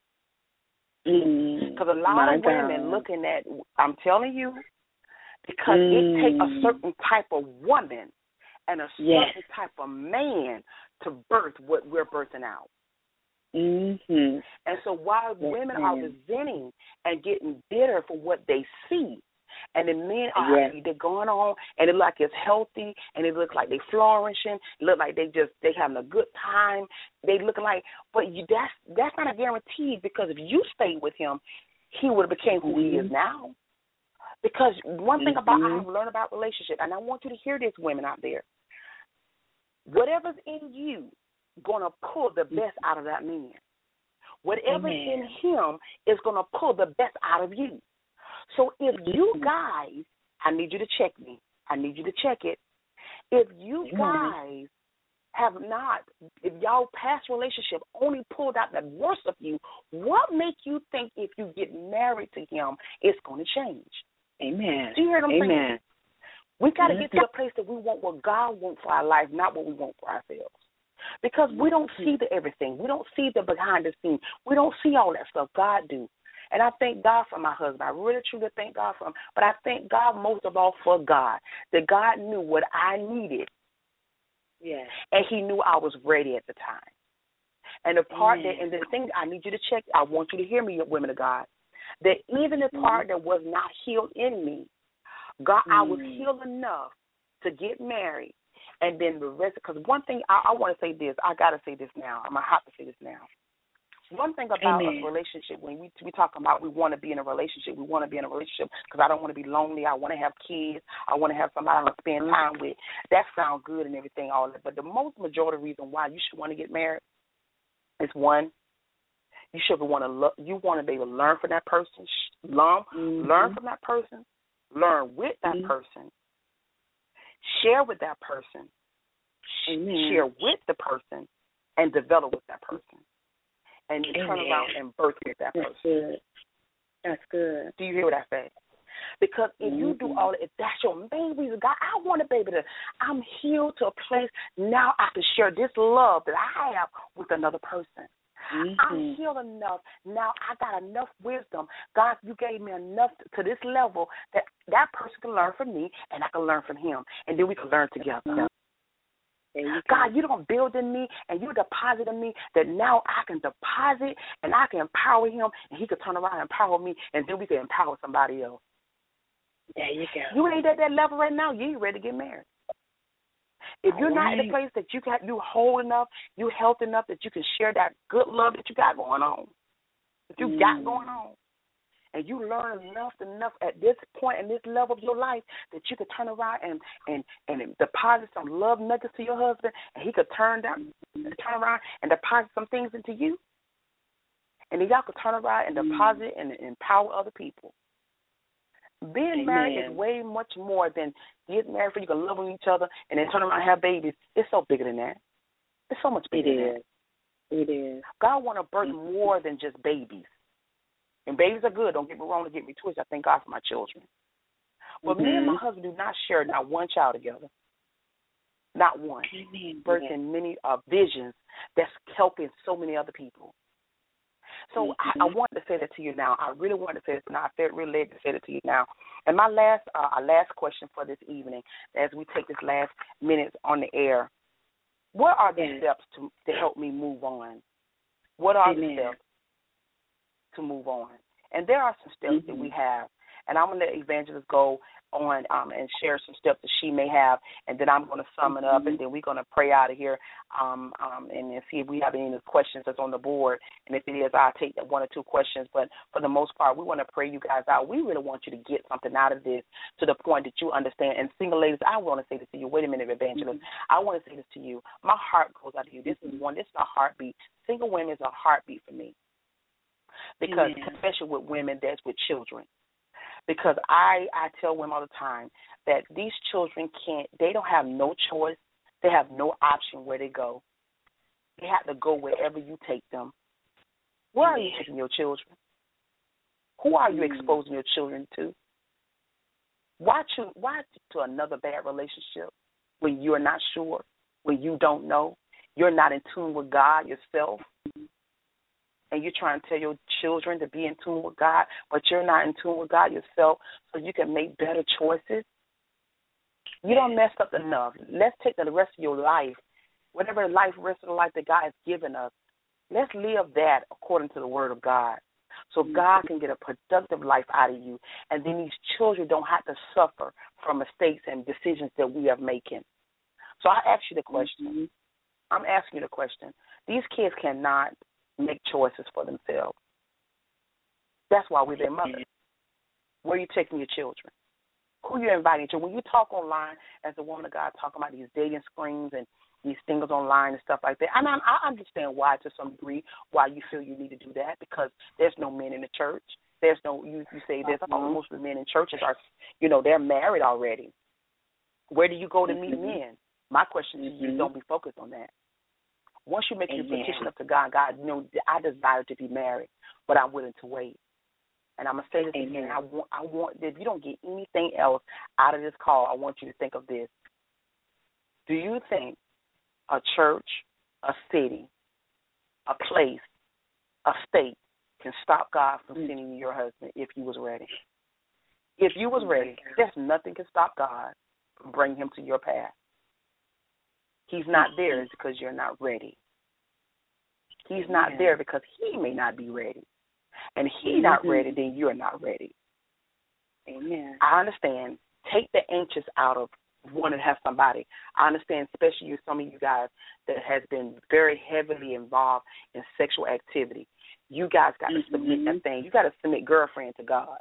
Because mm-hmm. a lot my of women God. Looking at, I'm telling you, because mm-hmm. it takes a certain type of woman and a certain yes. type of man to birth what we're birthing out. Mm-hmm. And so while yes, women ma'am. Are resenting and getting bitter for what they see, and the men are yes. they're going on and it look like it's healthy and it looks like they flourishing, it look like they just they having a good time, they looking like, but you, that's that's not a guarantee, because if you stayed with him, he would have became who mm-hmm. he is now. Because one thing mm-hmm. about I have learned about relationship, and I want you to hear this, women out there. Whatever's in you gonna pull the best out of that man. Whatever Amen. in him is going to pull the best out of you. So if you guys, I need you to check me. I need you to check it. If you guys have not, if y'all past relationship only pulled out the worst of you, what makes you think if you get married to him, it's going to change? Amen. Do you hear what I'm Amen. saying? We got to get to the place that we want what God wants for our life, not what we want for ourselves. Because we don't see the everything. We don't see the behind the scenes. We don't see all that stuff. God do. And I thank God for my husband. I really, truly thank God for him. But I thank God most of all for God, that God knew what I needed. Yes. And he knew I was ready at the time. And the part Amen. that, and the thing I need you to check, I want you to hear me, women of God, that even the part that was not healed in me, God, mm. I was healed enough to get married. And then the rest, because one thing, I, I want to say this, I got to say this now. I'm going to have to say this now. One thing about Amen. a relationship, when we we talk about we want to be in a relationship, we want to be in a relationship because I don't want to be lonely. I want to have kids. I want to have somebody to spend time with. That sounds good and everything, all that. But the most majority reason why you should want to get married is one, you should want to lo- you want to be able to learn from that person, learn mm-hmm. learn from that person, learn with that mm-hmm. person, share with that person, Amen. share with the person, and develop with that person. And you turn Amen. around and birth with that That's person. Good. That's good. Do you hear what I say? Because if mm-hmm. you do all that, if that's your main reason, God, I want to be able to, I'm healed to a place now I can share this love that I have with another person. Mm-hmm. I'm healed enough. Now I got enough wisdom. God, you gave me enough to this level that that person can learn from me and I can learn from him. And then we can learn together. Mm-hmm. You God, you don't build in me and you deposit in me that now I can deposit and I can empower him and he can turn around and empower me and then we can empower somebody else. There you go. You ain't at that level right now. You ain't ready to get married. If you're right. not in the place that you got, you whole enough, you healthy enough that you can share that good love that you got going on, that you mm. got going on, and you learn enough enough at this point in this level of your life that you could turn around and, and, and deposit some love nuggets to your husband, and he could turn down, turn around and deposit some things into you, and then y'all could turn around and deposit and empower other people. Being Amen. married is way much more than getting married for you can love each other and then turn around and have babies. It's so bigger than that. It's so much bigger it than is. that. It is. God want to birth mm-hmm. more than just babies. And babies are good. Don't get me wrong. Don't get me twisted. I thank God for my children. But mm-hmm. me and my husband do not share not one child together. Not one. Amen. Birthing many uh, visions that's helping so many other people. So mm-hmm. I, I wanted to say that to you now. I really wanted to say this now. I felt really led to say that to you now. And my last, uh, our last question for this evening, as we take this last minutes on the air, what are the yes. steps to to help me move on? What are Amen. the steps to move on? And there are some steps mm-hmm. that we have. And I'm going to let Evangelist go on um, and share some steps that she may have, and then I'm going to sum it up, mm-hmm. and then we're going to pray out of here um, um, and, and see if we have any questions that's on the board. And if it is, I'll take one or two questions. But for the most part, we want to pray you guys out. We really want you to get something out of this to the point that you understand. And single ladies, I want to say this to you. Wait a minute, Evangelist. Mm-hmm. I want to say this to you. My heart goes out to you. This is one. This is a heartbeat. Single women is a heartbeat for me. Because, Amen. Especially with women that's with children. Because I, I tell women all the time that these children can't, they don't have no choice. They have no option where they go. They have to go wherever you take them. Where are you taking your children? Who are you exposing your children to? Why to, why to another bad relationship when you're not sure, when you don't know, you're not in tune with God yourself? And you're trying to tell your children to be in tune with God, but you're not in tune with God yourself so you can make better choices. You don't mess up enough. Let's take the rest of your life, whatever life, rest of the life that God has given us, let's live that according to the Word of God so God can get a productive life out of you, and then these children don't have to suffer from mistakes and decisions that we are making. So I ask you the question. Mm-hmm. I'm asking you the question. These kids cannot make choices for themselves. That's why we're their mothers. Where are you taking your children? Who are you inviting to? When you talk online as a woman of God talking about these dating screens and, these singles online and stuff like that. And I, I understand why, to some degree, why you feel you need to do that, because there's no men in the church. There's no, you, you say there's uh-huh. most of the men in churches are, you know, they're married already. Where do you go to mm-hmm. meet men? My question to mm-hmm. you, don't be focused on that. Once you make Amen. your petition up to God, God, you know, I desire to be married, but I'm willing to wait. And I'm going to say this Amen. again. I want, I want, if you don't get anything else out of this call, I want you to think of this. Do you think a church, a city, a place, a state can stop God from mm-hmm. sending you your husband if you was ready? If you was ready, there's nothing can stop God from bringing him to your path. He's not there it's because you're not ready. He's not yeah. there because he may not be ready. And he's not mm-hmm. ready, then you're not ready. Amen. I understand. Take the anxious out of wanting to have somebody. I understand, especially you, some of you guys that has been very heavily involved in sexual activity. You guys got to mm-hmm. submit that thing. You got to submit girlfriend to God.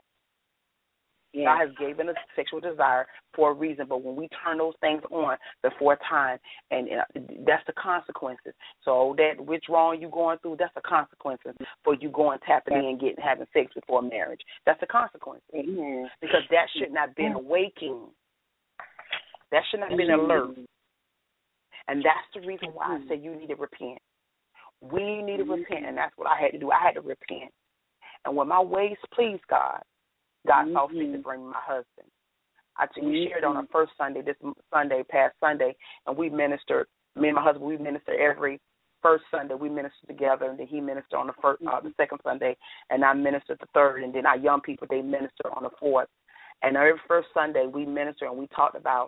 Yes. God has given us sexual desire for a reason, but when we turn those things on before time, and uh, that's the consequences. So that withdrawal you going through, that's the consequences for you going tapping in and getting having sex before marriage. That's the consequence. Amen. Because that should not have been awakened. That should not have been alert. And that's the reason why I say you need to repent. We need to repent, and that's what I had to do. I had to repent. And when my ways please God, God saw fit to bring my husband. I think we shared on our first Sunday, this Sunday, past Sunday, and we ministered. Me and my husband, we ministered every first Sunday. We ministered together, and then he ministered on the first, uh, the second Sunday, and I ministered the third, and then our young people, they ministered on the fourth. And every first Sunday, we ministered, and we talked about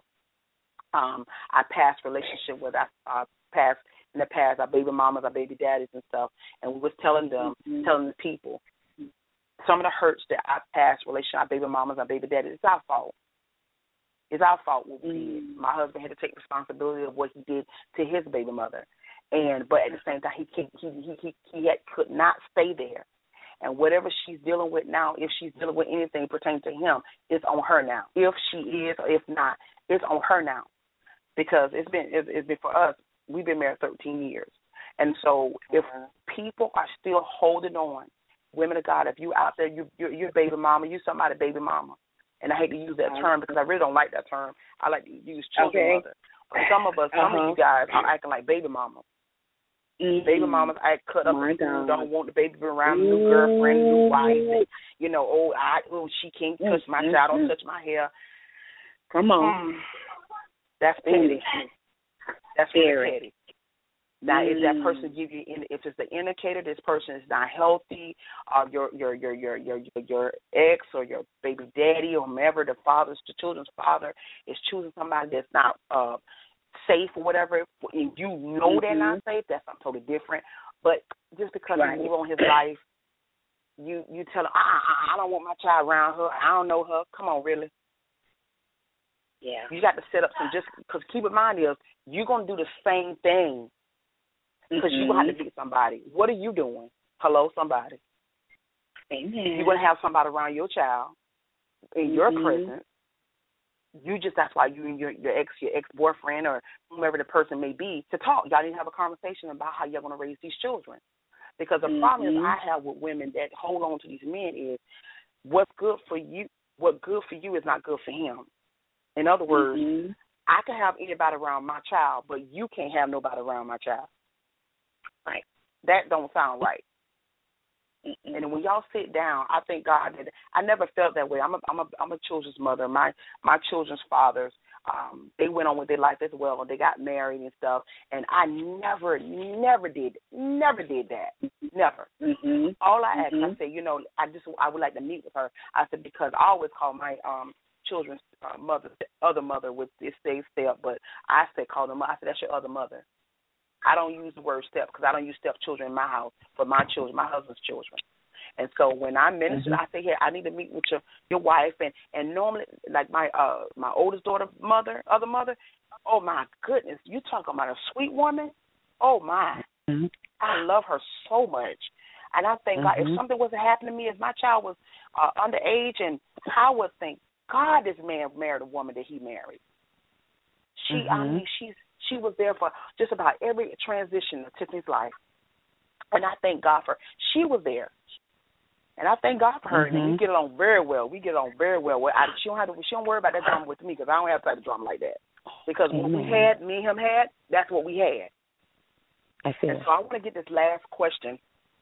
um, our past relationship with our, our past, in the past, our baby mamas, our baby daddies and stuff, and we was telling them, mm-hmm. telling the people, some of the hurts that our past relationship, our baby mamas, our baby daddies, it's our fault. It's our fault what we did. My husband had to take responsibility of what he did to his baby mother, and but at the same time, he he he he, he had, could not stay there. And whatever she's dealing with now, if she's dealing with anything pertaining to him, it's on her now. If she is, or if not, it's on her now, because it's been it's, it's been for us. We've been married thirteen years, and so if people are still holding on. Women of God, if you out there, you, you're, you're baby mama, you somebody baby mama. And I hate to use that term because I really don't like that term. I like to use children okay. mother. But some of us, some uh-huh. of you guys are acting like baby mama. Mm-hmm. Baby mamas act cut up and don't want the baby to be around, mm-hmm. new girlfriend, new wife. And, you know, oh, I, oh, she can't touch my mm-hmm. child, don't touch my hair. Come on. Mm. That's petty. That's very petty. Now, mm. if that person give you, if it's the indicator, this person is not healthy, or your your your your your your ex or your baby daddy or whomever, the father's, the children's father is choosing somebody that's not uh, safe or whatever. If you know mm-hmm. they're not safe, that's something totally different. But just because right. you move on his life, you you tell him, I, I I don't want my child around her. I don't know her. Come on, really? Yeah. You got to set up some, just because keep in mind is you're gonna do the same thing. Because mm-hmm. you're going to have to meet somebody. What are you doing? Hello, somebody. Amen. You're going to have somebody around your child in mm-hmm. your presence. You just, that's why you and your, your ex, your ex-boyfriend or whomever the person may be, to talk. Y'all need to have a conversation about how you're going to raise these children. Because the mm-hmm. problem is I have with women that hold on to these men is what's good for you, what good for you is not good for him. In other words, mm-hmm. I can have anybody around my child, but you can't have nobody around my child. Right. That don't sound right. Mm-mm. And when y'all sit down, I thank God that I never felt that way. I'm a I'm a I'm a children's mother. My my children's fathers, um, they went on with their life as well. They got married and stuff. And I never, never did, never did that. Never. Mm-hmm. All I asked, mm-hmm. I said, you know, I just I would like to meet with her. I said because I always call my um children's uh, mother, other mother with this same step, but I said call them. I said that's your other mother. I don't use the word step because I don't use step children in my house, but my children, my husband's children. And so when I minister, mm-hmm. I say, hey, I need to meet with your, your wife. And, and normally, like my uh, my oldest daughter, mother, other mother, oh, my goodness, you talking about a sweet woman? Oh, my. Mm-hmm. I love her so much. And I think, mm-hmm. God, if something was to happen to me, if my child was uh, underage, and I would think, God, this man married a woman that he married. She, mm-hmm. I mean, she's She was there for just about every transition of Tiffany's life. And I thank God for her. She was there. And I thank God for her. Mm-hmm. And we get along very well. We get along very well. I, she don't have to, she don't worry about that drama with me because I don't have type of drama like that. Because Amen. what we had, me and him had, that's what we had. I feel. And so I want to get this last question.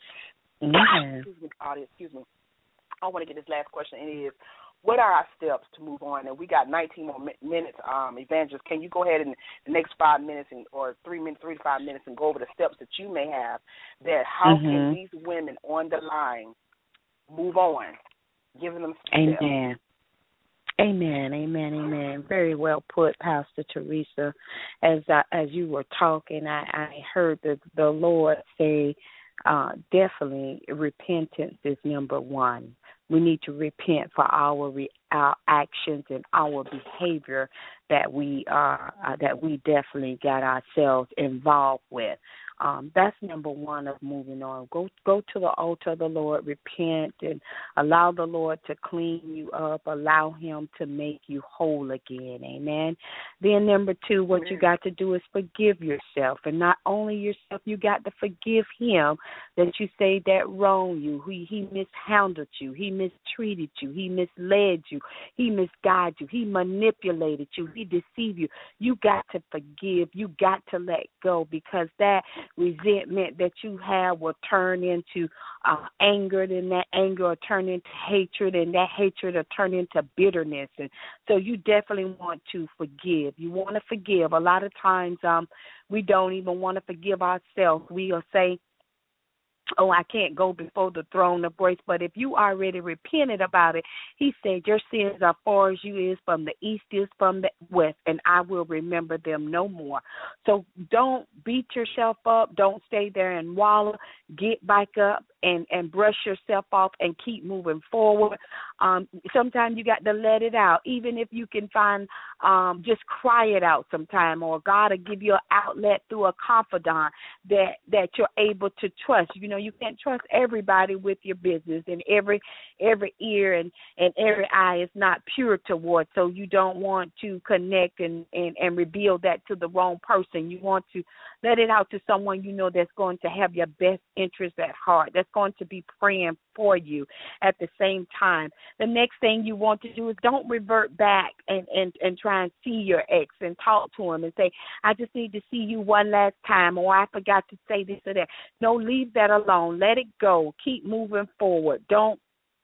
Mm-hmm. Excuse me, audience, excuse me. I want to get this last question, and it is, what are our steps to move on? And we got nineteen more mi- minutes. Um, Evangelist, can you go ahead in the next five minutes and, or three minutes, three to five minutes, and go over the steps that you may have that how mm-hmm. can these women on the line move on, giving them some Amen. steps. Amen, amen, amen. Very well put, Pastor Teresa. As I, as you were talking, I, I heard the, the Lord say, uh, definitely repentance is number one. We need to repent for our re, our actions and our behavior that we are uh, that we definitely got ourselves involved with. Um, that's number one of moving on. Go go to the altar of the Lord, repent, and allow the Lord to clean you up. Allow Him to make you whole again. Amen. Then number two, what you got to do is forgive yourself. And not only yourself, you got to forgive Him that you say that wronged you. He, he mishandled you. He mistreated you. He misled you. He misguided you. He manipulated you. He deceived you. You got to forgive. You got to let go, because that resentment that you have will turn into uh, anger, and that anger will turn into hatred, and that hatred will turn into bitterness. And so you definitely want to forgive. You want to forgive. A lot of times um, we don't even want to forgive ourselves. We will say, oh, I can't go before the throne of grace. But if you already repented about it, He said your sins are far as you is from the east is from the west, and I will remember them no more. So don't beat yourself up. Don't stay there and wallow. Get back up and, and brush yourself off and keep moving forward. Um, sometimes you got to let it out, even if you can find um, just cry it out sometime, or God will give you an outlet through a confidant that, that you're able to trust. You know, you can't trust everybody with your business, and every every ear and, and every eye is not pure towards, so you don't want to connect and, and, and reveal that to the wrong person. You want to let it out to someone you know that's going to have your best interest at heart, that's going to be praying for you at the same time. The next thing you want to do is don't revert back and, and, and try and see your ex and talk to him and say, I just need to see you one last time, or I forgot to say this or that. No, leave that alone. Let it go. Keep moving forward. Don't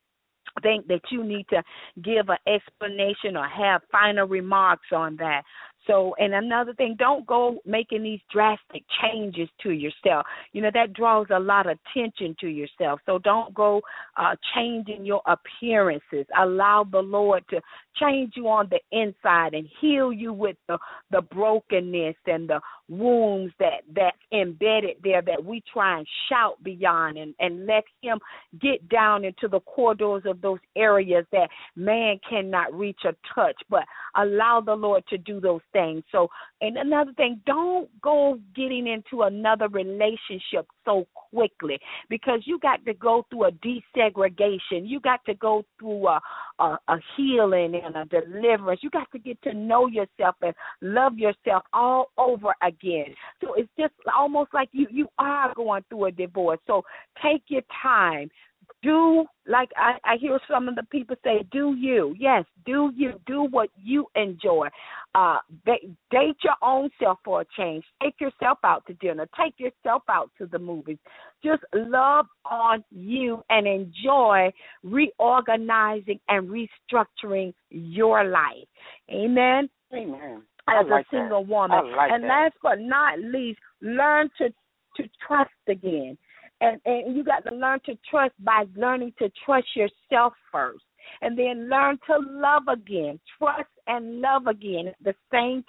think that you need to give an explanation or have final remarks on that. So, and another thing, don't go making these drastic changes to yourself. You know, that draws a lot of attention to yourself. So don't go uh, changing your appearances. Allow the Lord to change you on the inside and heal you with the, the brokenness and the wounds that, that's embedded there that we try and shout beyond, and, and let Him get down into the corridors of those areas that man cannot reach or touch, but allow the Lord to do those things. So, and another thing, don't go getting into another relationship so quickly, because you got to go through a desegregation. You got to go through a, a, a healing and a deliverance. You got to get to know yourself and love yourself all over again. So it's just almost like you, you are going through a divorce. So take your time. Do, like I, I hear some of the people say, do you. Yes, do you. Do what you enjoy. Uh, date your own self for a change. Take yourself out to dinner. Take yourself out to the movies. Just love on you and enjoy reorganizing and restructuring your life. Amen? Amen. As like a single that. woman. Like and that. last but not least, learn to, to trust again. And, and you got to learn to trust by learning to trust yourself first. And then learn to love again. Trust and love again at the same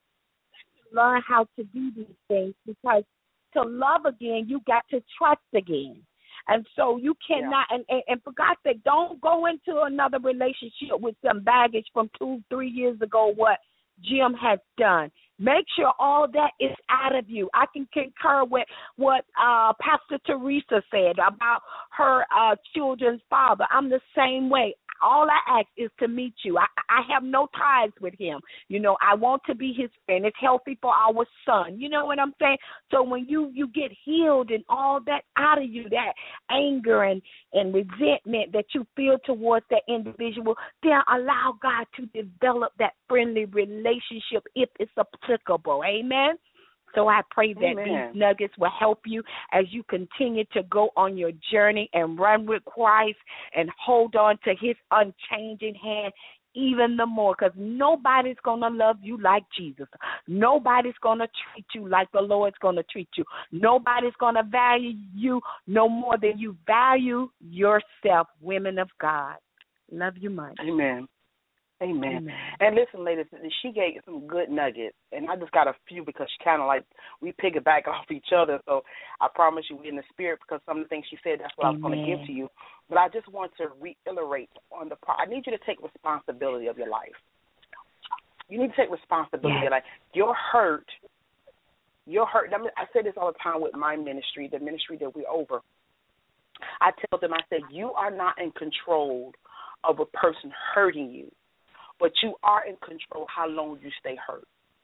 time. Learn how to do these things, because to love again, you got to trust again. And so you cannot, yeah. and, and, and for God's sake, don't go into another relationship with some baggage from two, three years ago, what Jim has done. Make sure all that is out of you. I can concur with what uh, Pastor Teresa said about her uh, children's father. I'm the same way. All I ask is to meet you. I, I have no ties with him. You know, I want to be his friend. It's healthy for our son. You know what I'm saying? So when you, you get healed and all that out of you, that anger and, and resentment that you feel towards that individual, then allow God to develop that friendly relationship if it's applicable. Amen? So I pray that Amen. these nuggets will help you as you continue to go on your journey and run with Christ and hold on to his unchanging hand even the more, because nobody's going to love you like Jesus. Nobody's going to treat you like the Lord's going to treat you. Nobody's going to value you no more than you value yourself, women of God. Love you much. Amen. Amen. Amen. And listen, ladies, she gave some good nuggets, and I just got a few because she kind of like, we piggyback off each other. So I promise you we're in the spirit because some of the things she said, that's what Amen. I was going to give to you. But I just want to reiterate on the part. I need you to take responsibility of your life. You need to take responsibility. Yes. Like, you're hurt. You're hurt. I, mean, I say this all the time with my ministry, the ministry that we're over. I tell them, I said, you are not in control of a person hurting you, but you are in control how long you stay hurt.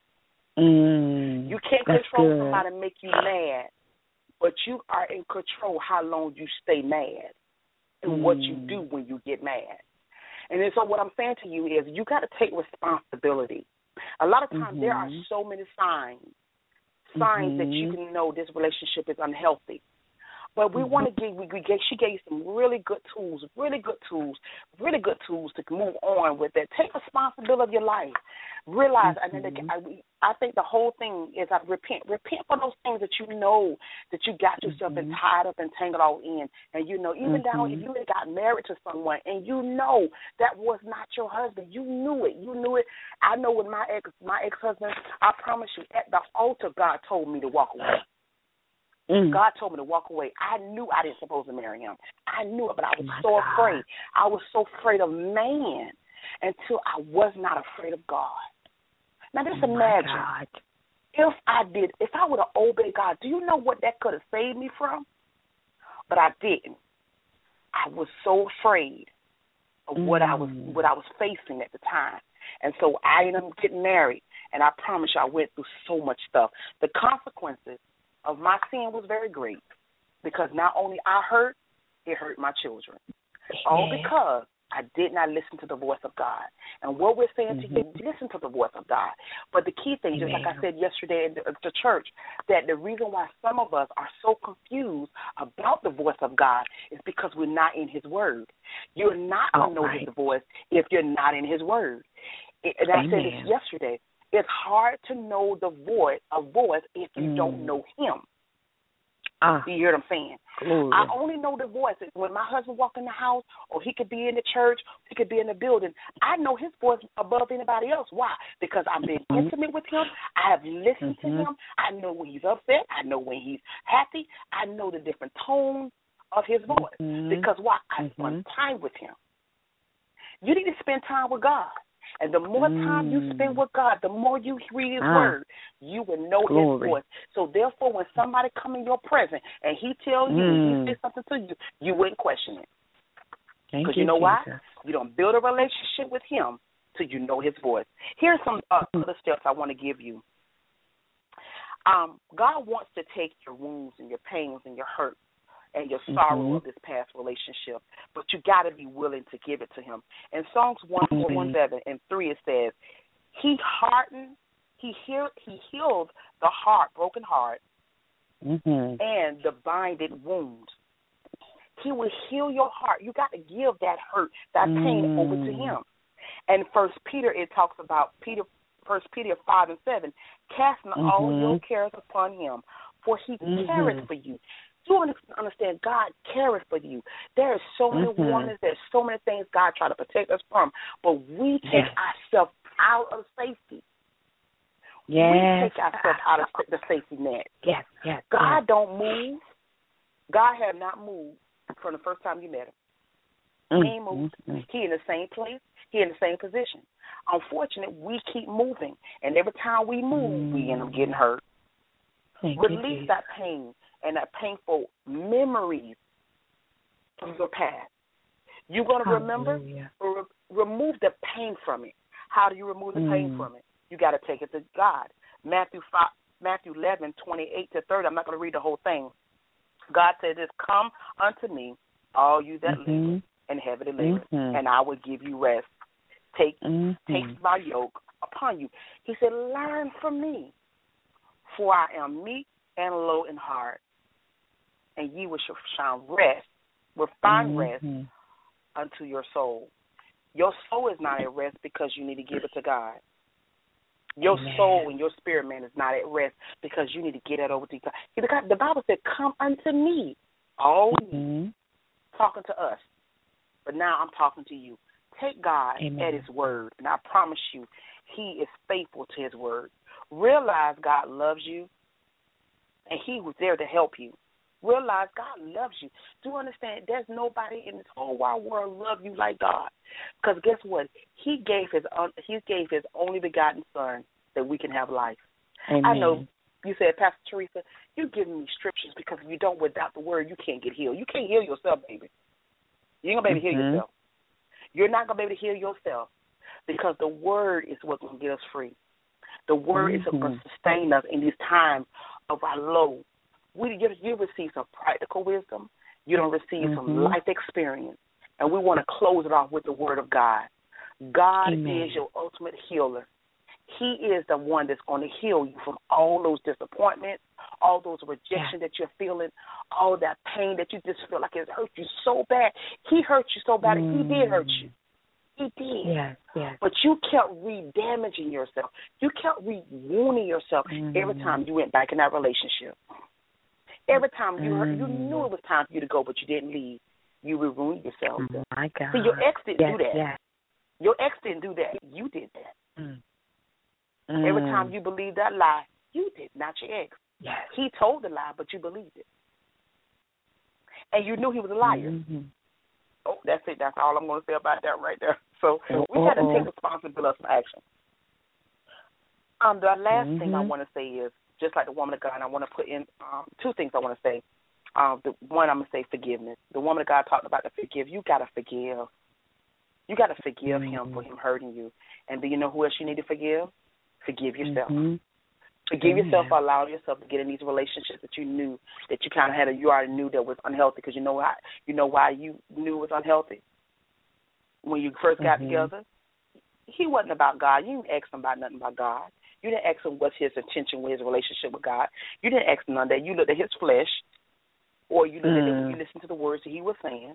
Mm, you can't control somebody to make you mad, but you are in control how long you stay mad and mm. what you do when you get mad. And then, so what I'm saying to you is you got to take responsibility. A lot of times mm-hmm. there are so many signs, signs mm-hmm. that you can know this relationship is unhealthy. But we mm-hmm. want to give, we, we gave, she gave some really good tools, really good tools, really good tools to move on with that. Take responsibility of your life. Realize, mm-hmm. I, mean, I, I think the whole thing is I repent. Repent for those things that you know that you got yourself mm-hmm. tied up and tangled all in. And, you know, even mm-hmm. down if you had got married to someone and you know that was not your husband, you knew it. You knew it. I know with my ex, my ex-husband, I promise you, at the altar, God told me to walk away. Mm. God told me to walk away. I knew I didn't supposed to marry him. I knew it, but I was oh so God. afraid. I was so afraid of man until I was not afraid of God. Now, just oh imagine if I did, if I would have obeyed God, do you know what that could have saved me from? But I didn't. I was so afraid of mm. what I was what I was facing at the time. And so I ended up getting married, and I promise you I went through so much stuff. The consequences of my sin was very great because not only I hurt, it hurt my children. All because I did not listen to the voice of God. And what we're saying mm-hmm. to you, listen to the voice of God. But the key thing, just like I said yesterday at the, the church, that the reason why some of us are so confused about the voice of God is because we're not in his word. You're not going to know right. his voice if you're not in his word. It, and I said this yesterday. It's hard to know the voice, a voice if you mm. don't know him. Ah. You hear what I'm saying? Glory. I only know the voice when my husband walk in the house, or he could be in the church, he could be in the building. I know his voice above anybody else. Why? Because I've been mm-hmm. intimate with him. I have listened mm-hmm. to him. I know when he's upset. I know when he's happy. I know the different tones of his voice. Mm-hmm. Because why? I mm-hmm. spend time with him. You need to spend time with God. And the more time you spend with God, the more you read his ah, word, you will know glory. his voice. So therefore, when somebody come in your presence and he tells you, mm. he says something to you, you wouldn't question it. Because you, you know Jesus. why? You don't build a relationship with him till you know his voice. Here's some uh, other steps I want to give you. Um, God wants to take your wounds and your pains and your hurt and your sorrow mm-hmm. of this past relationship, but you got to be willing to give it to him. In Psalms one forty-seven and three, it says, he hardened, he healed, he healed the heart, broken heart, mm-hmm. and the binded wounds. He will heal your heart. You got to give that hurt, that pain mm. over to him. And First Peter, it talks about Peter, First Peter five and seven, casting mm-hmm. all your cares upon him, for he mm-hmm. careth for you. You understand, God cares for you. There are so many mm-hmm. warnings. There's so many things God try to protect us from, but we take yes. ourselves out of safety. Yes. We take ourselves out of the safety net. Yes, yes. God yes. don't move. God have not moved from the first time you met him. Mm-hmm. He ain't moved. Mm-hmm. He in the same place. He in the same position. Unfortunately, we keep moving, and every time we move, mm-hmm. we end up getting hurt. Thank Release you, that pain and that painful memories from your past. You're going to remember, re- remove the pain from it. How do you remove the pain Mm. from it? You got to take it to God. Matthew five, Matthew eleven, twenty-eight to thirty. I'm not going to read the whole thing. God said this, come unto me, all you that Mm-hmm. labor and heavily labor, Mm-hmm. and I will give you rest. Take, Mm-hmm. take my yoke upon you. He said, learn from me, for I am meek and low in heart, and ye will shall rest, will find rest Mm-hmm. unto your soul. Your soul is not at rest because you need to give it to God. Your Amen. soul and your spirit, man, is not at rest because you need to get it over to God. See, the, God, the Bible said, come unto me, all Mm-hmm. ye, talking to us. But now I'm talking to you. Take God Amen. at his word, and I promise you, he is faithful to his word. Realize God loves you, and he was there to help you. Realize God loves you. Do you understand? There's nobody in this whole wide world love you like God. Because guess what? He gave his un- he gave his only begotten Son that we can have life. Amen. I know you said, Pastor Teresa, you're giving me scriptures because if you don't, without the word, you can't get healed. You can't heal yourself, baby. You ain't going to be able to heal Mhm. yourself. You're not going to be able to heal yourself because the word is what's going to get us free. The word is Mhm. going to sustain us in these times of our low. We, you, you receive some practical wisdom. You don't receive some Mhm. life experience. And we want to close it off with the word of God. God Amen. is your ultimate healer. He is the one that's going to heal you from all those disappointments, all those rejection that you're feeling, all that pain that you just feel like it hurt you so bad. He hurt you so bad. Mm. He did hurt you. He did. Yes, yes. But you kept re-damaging yourself. You kept re-wounding yourself Mhm. every time you went back in that relationship. Every time you heard, you Mm. knew it was time for you to go, but you didn't leave. You ruined yourself. Oh, my God. See, your ex didn't yes, do that. Yes. Your ex didn't do that. You did that. Mm. Every Mm. time you believed that lie, you did, not your ex. Yes. He told the lie, but you believed it. And you knew he was a liar. Mm-hmm. Oh, that's it. That's all I'm going to say about that right there. So we got to take responsibility for action. Um, the last mm-hmm. thing I want to say is, just like the woman of God, I want to put in um, two things I want to say. Um, the one, I'm going to say forgiveness. The woman of God talked about to forgive. You got to forgive. You got to forgive mm-hmm. him for him hurting you. And do you know who else you need to forgive? Forgive yourself. Mm-hmm. Forgive Amen. yourself for allowing yourself to get in these relationships that you knew, that you kind of had, a, you already knew that was unhealthy because you know why, you know why you knew it was unhealthy. When you first got mm-hmm. together, he wasn't about God. You didn't ask him about nothing about God. You didn't ask him what's his intention with his relationship with God. You didn't ask him none of that. You looked at his flesh, or you looked mm. at it, you listened to the words that he was saying,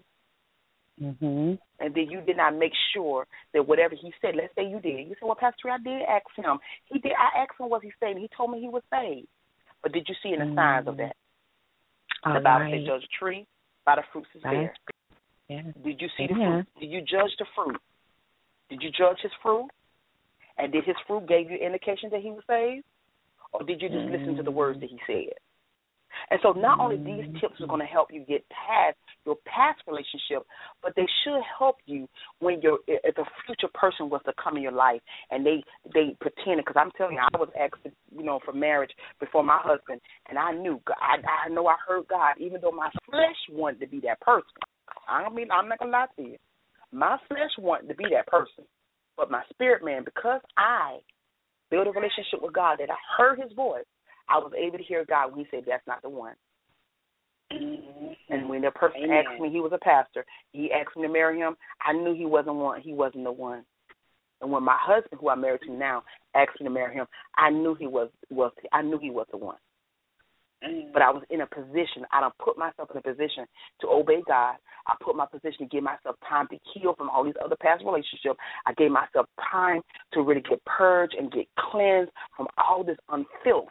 Mm-hmm. and then you did not make sure that whatever he said, let's say you did. You said, well, Pastor, I did ask him. He did. I asked him what he said, and he told me he was saved. But did you see any mm. signs of that? All the Bible right. said, judge a tree by the fruits is there. Yeah. Did you see Amen. the fruit? Did you judge the fruit? Did you judge his fruit? And did his fruit give you indication that he was saved? Or did you just mm. listen to the words that he said? And so not only these tips are going to help you get past your past relationship, but they should help you when you're, if a future person was to come in your life and they, they pretended, because I'm telling you, I was asked, you know, for marriage before my husband, and I knew, I, I know I heard God, even though my flesh wanted to be that person. I don't mean, I'm not going to lie to you. My flesh wanted to be that person, but my spirit man, because I built a relationship with God, that I heard his voice, I was able to hear God when he said, that's not the one. Mm-hmm. And when the person Amen. asked me, he was a pastor, he asked me to marry him, I knew he wasn't one. He wasn't the one. And when my husband, who I'm married to now, asked me to marry him, I knew he was, was I knew he was the one. Mm-hmm. But I was in a position, I done put myself in a position to obey God. I put my position to give myself time to heal from all these other past relationships. I gave myself time to really get purged and get cleansed from all this unfilth.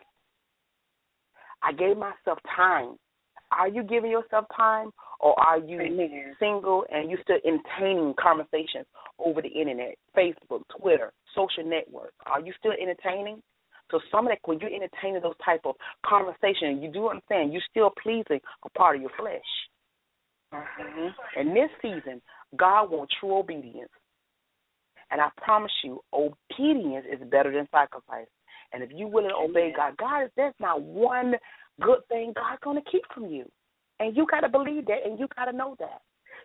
I gave myself time. Are you giving yourself time, or are you Amen. single and you still entertaining conversations over the internet, Facebook, Twitter, social networks? Are you still entertaining? So some of that, when you're entertaining those type of conversations, you do understand you're still pleasing a part of your flesh. Mm-hmm. In this season, God wants true obedience. And I promise you, obedience is better than sacrifice. And if you willing to obey God, God is, there's not one good thing God's going to keep from you. And you got to believe that, and you got to know that.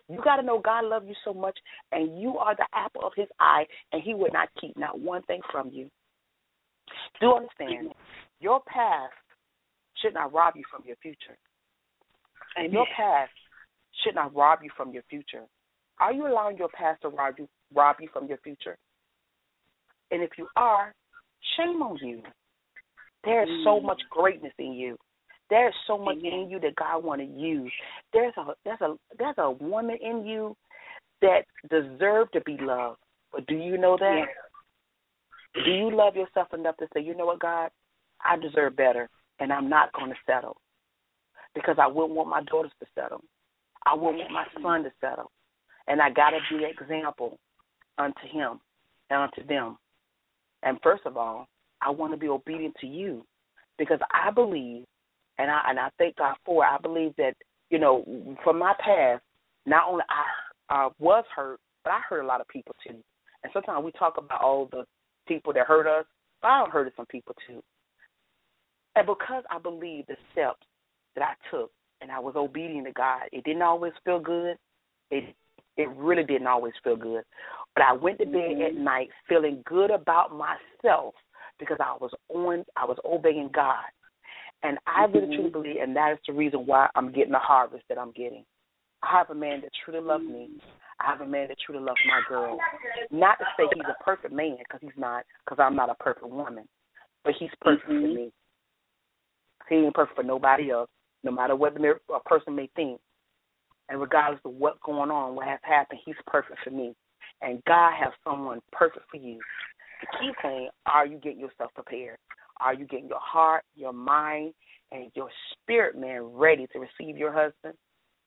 You got to know God loves you so much, and you are the apple of his eye, and he would not keep not one thing from you. Do understand, your past should not rob you from your future. And your past should not rob you from your future. Are you allowing your past to rob you, rob you from your future? And if you are, shame on you. There's so much greatness in you. There's so much Amen. in you that God want to use. There's a there's a there's a woman in you that deserves to be loved. But do you know that? Yeah. Do you love yourself enough to say, you know what, God, I deserve better, and I'm not going to settle, because I wouldn't want my daughters to settle. I wouldn't want my son to settle, and I got to be an example unto him and unto them. And first of all, I want to be obedient to you, because I believe, and I and I thank God for it. I believe that, you know, from my past, not only I uh, was hurt, but I hurt a lot of people too. And sometimes we talk about all the people that hurt us, but I hurt some people too. And because I believe the steps that I took and I was obedient to God, it didn't always feel good. It it really didn't always feel good. But I went to bed mm-hmm. at night feeling good about myself, because I was on, I was obeying God. And I really mm-hmm. truly believe, and that is the reason why I'm getting the harvest that I'm getting. I have a man that truly loves me. I have a man that truly loves my girl. Not to say he's a perfect man, because he's not, because I'm not a perfect woman. But he's perfect mm-hmm. for me. He ain't perfect for nobody else, no matter what a person may think. And regardless of what's going on, what has happened, he's perfect for me. And God has someone perfect for you. The key thing, are you getting yourself prepared? Are you getting your heart, your mind, and your spirit, man, ready to receive your husband?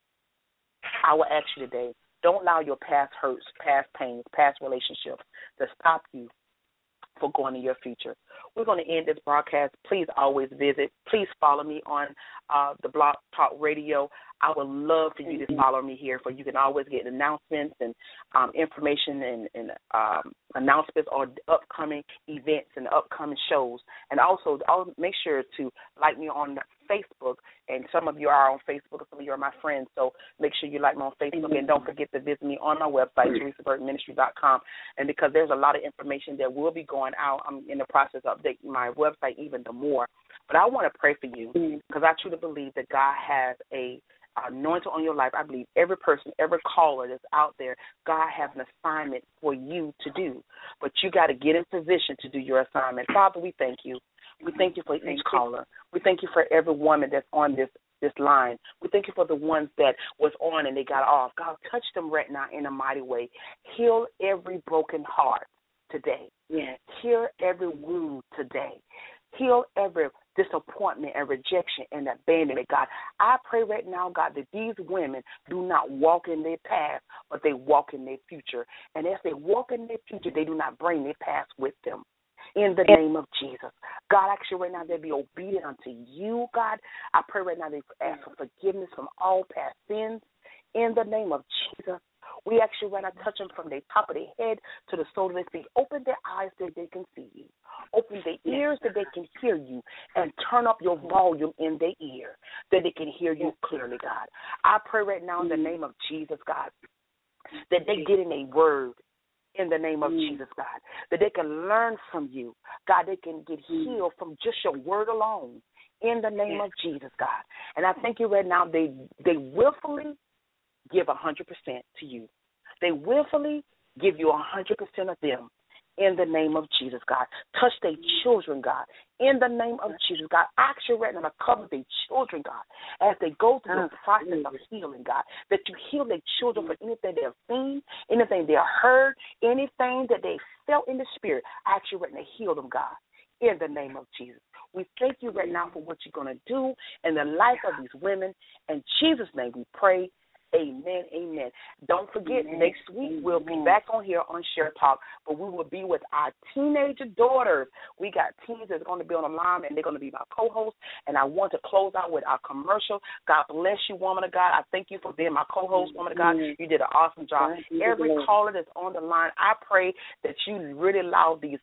I will ask you today, don't allow your past hurts, past pains, past relationships to stop you for going to your future. We're going to end this broadcast. Please always visit. Please follow me on uh, the Blog Talk Radio. I would love for you to follow me here, for you can always get announcements and um, information and, and um, announcements on upcoming events and upcoming shows. And also, I'll make sure to like me on Facebook. And some of you are on Facebook, and some of you are my friends. So make sure you like me on Facebook. And don't forget to visit me on my website, Teresa Burton Ministry dot com. And because there's a lot of information that will be going out, I'm in the process of updating my website even the more. But I want to pray for you, because I truly believe that God has a anointing on your life. I believe every person, every caller that's out there, God has an assignment for you to do. But you got to get in position to do your assignment. Father, we thank you. We thank you for each caller. We thank you for every woman that's on this, this line. We thank you for the ones that was on and they got off. God, touch them right now in a mighty way. Heal every broken heart today. Yes. Heal every wound today. Heal every disappointment and rejection and abandonment, God. I pray right now, God, that these women do not walk in their past, but they walk in their future. And as they walk in their future, they do not bring their past with them. In the name of Jesus. God, actually right now they be obedient unto you, God. I pray right now they ask for forgiveness from all past sins. In the name of Jesus. We actually right now touch them from the top of their head to the sole of their feet. Open their eyes that they can see you. Open their ears that they can hear you, and turn up your volume in their ear that they can hear you clearly, God. I pray right now in the name of Jesus, God, that they get in a word in the name of mm. Jesus, God, that they can learn from you. God, they can get healed from just your word alone in the name of Jesus, God. And I thank you right now they, they willfully give one hundred percent to you. They willfully give you one hundred percent of them in the name of Jesus, God. Touch their children, God, in the name of Jesus, God. Ask you right now to cover their children, God, as they go through the process of healing, God, that you heal their children for anything they have seen, anything they have heard, anything that they felt in the spirit. Ask you right now to heal them, God, in the name of Jesus. We thank you right now for what you're going to do in the life of these women. In Jesus' name we pray. Amen, amen. Don't forget, amen. Next week we'll be back on here on Share Talk, but we will be with our teenager daughters. We got teens that's going to be on the line, and they're going to be my co-hosts. And I want to close out with our commercial. God bless you, woman of God. I thank you for being my co-host, woman of God. You did an awesome job. Every caller that's on the line, I pray that you really allow these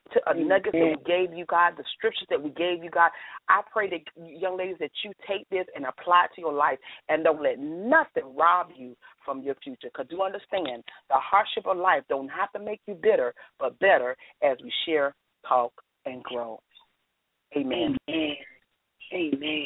to a nuggets that we gave you, God, the scriptures that we gave you, God. I pray that, young ladies, that you take this and apply it to your life and don't let nothing rob you from your future. Because you understand, the hardship of life don't have to make you bitter, but better as we share, talk, and grow. Amen. Amen. Amen.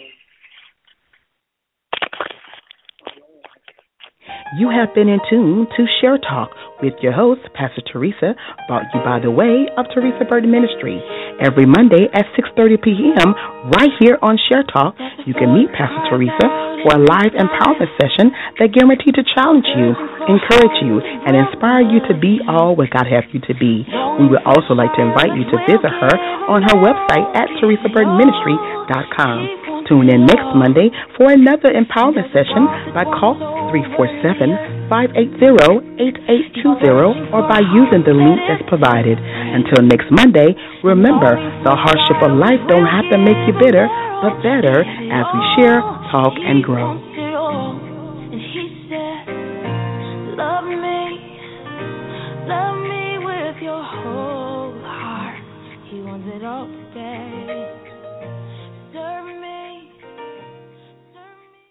You have been in tune to Share Talk with your host, Pastor Teresa, brought you by the way of Teresa Burton Ministry. Every Monday at six thirty p.m. right here on Share Talk, you can meet Pastor Teresa for a live empowerment session that guaranteed to challenge you, encourage you, and inspire you to be all what God has you to be. We would also like to invite you to visit her on her website at teresa burton ministry dot com. Tune in next Monday for another empowerment session by call three four seven, five eight zero, eight eight two zero or by using the link that's provided. Until next Monday, remember, the hardship of life don't have to make you bitter, but better as we share, talk, and grow. And he said, love me, love me with your whole heart. He wants it all today.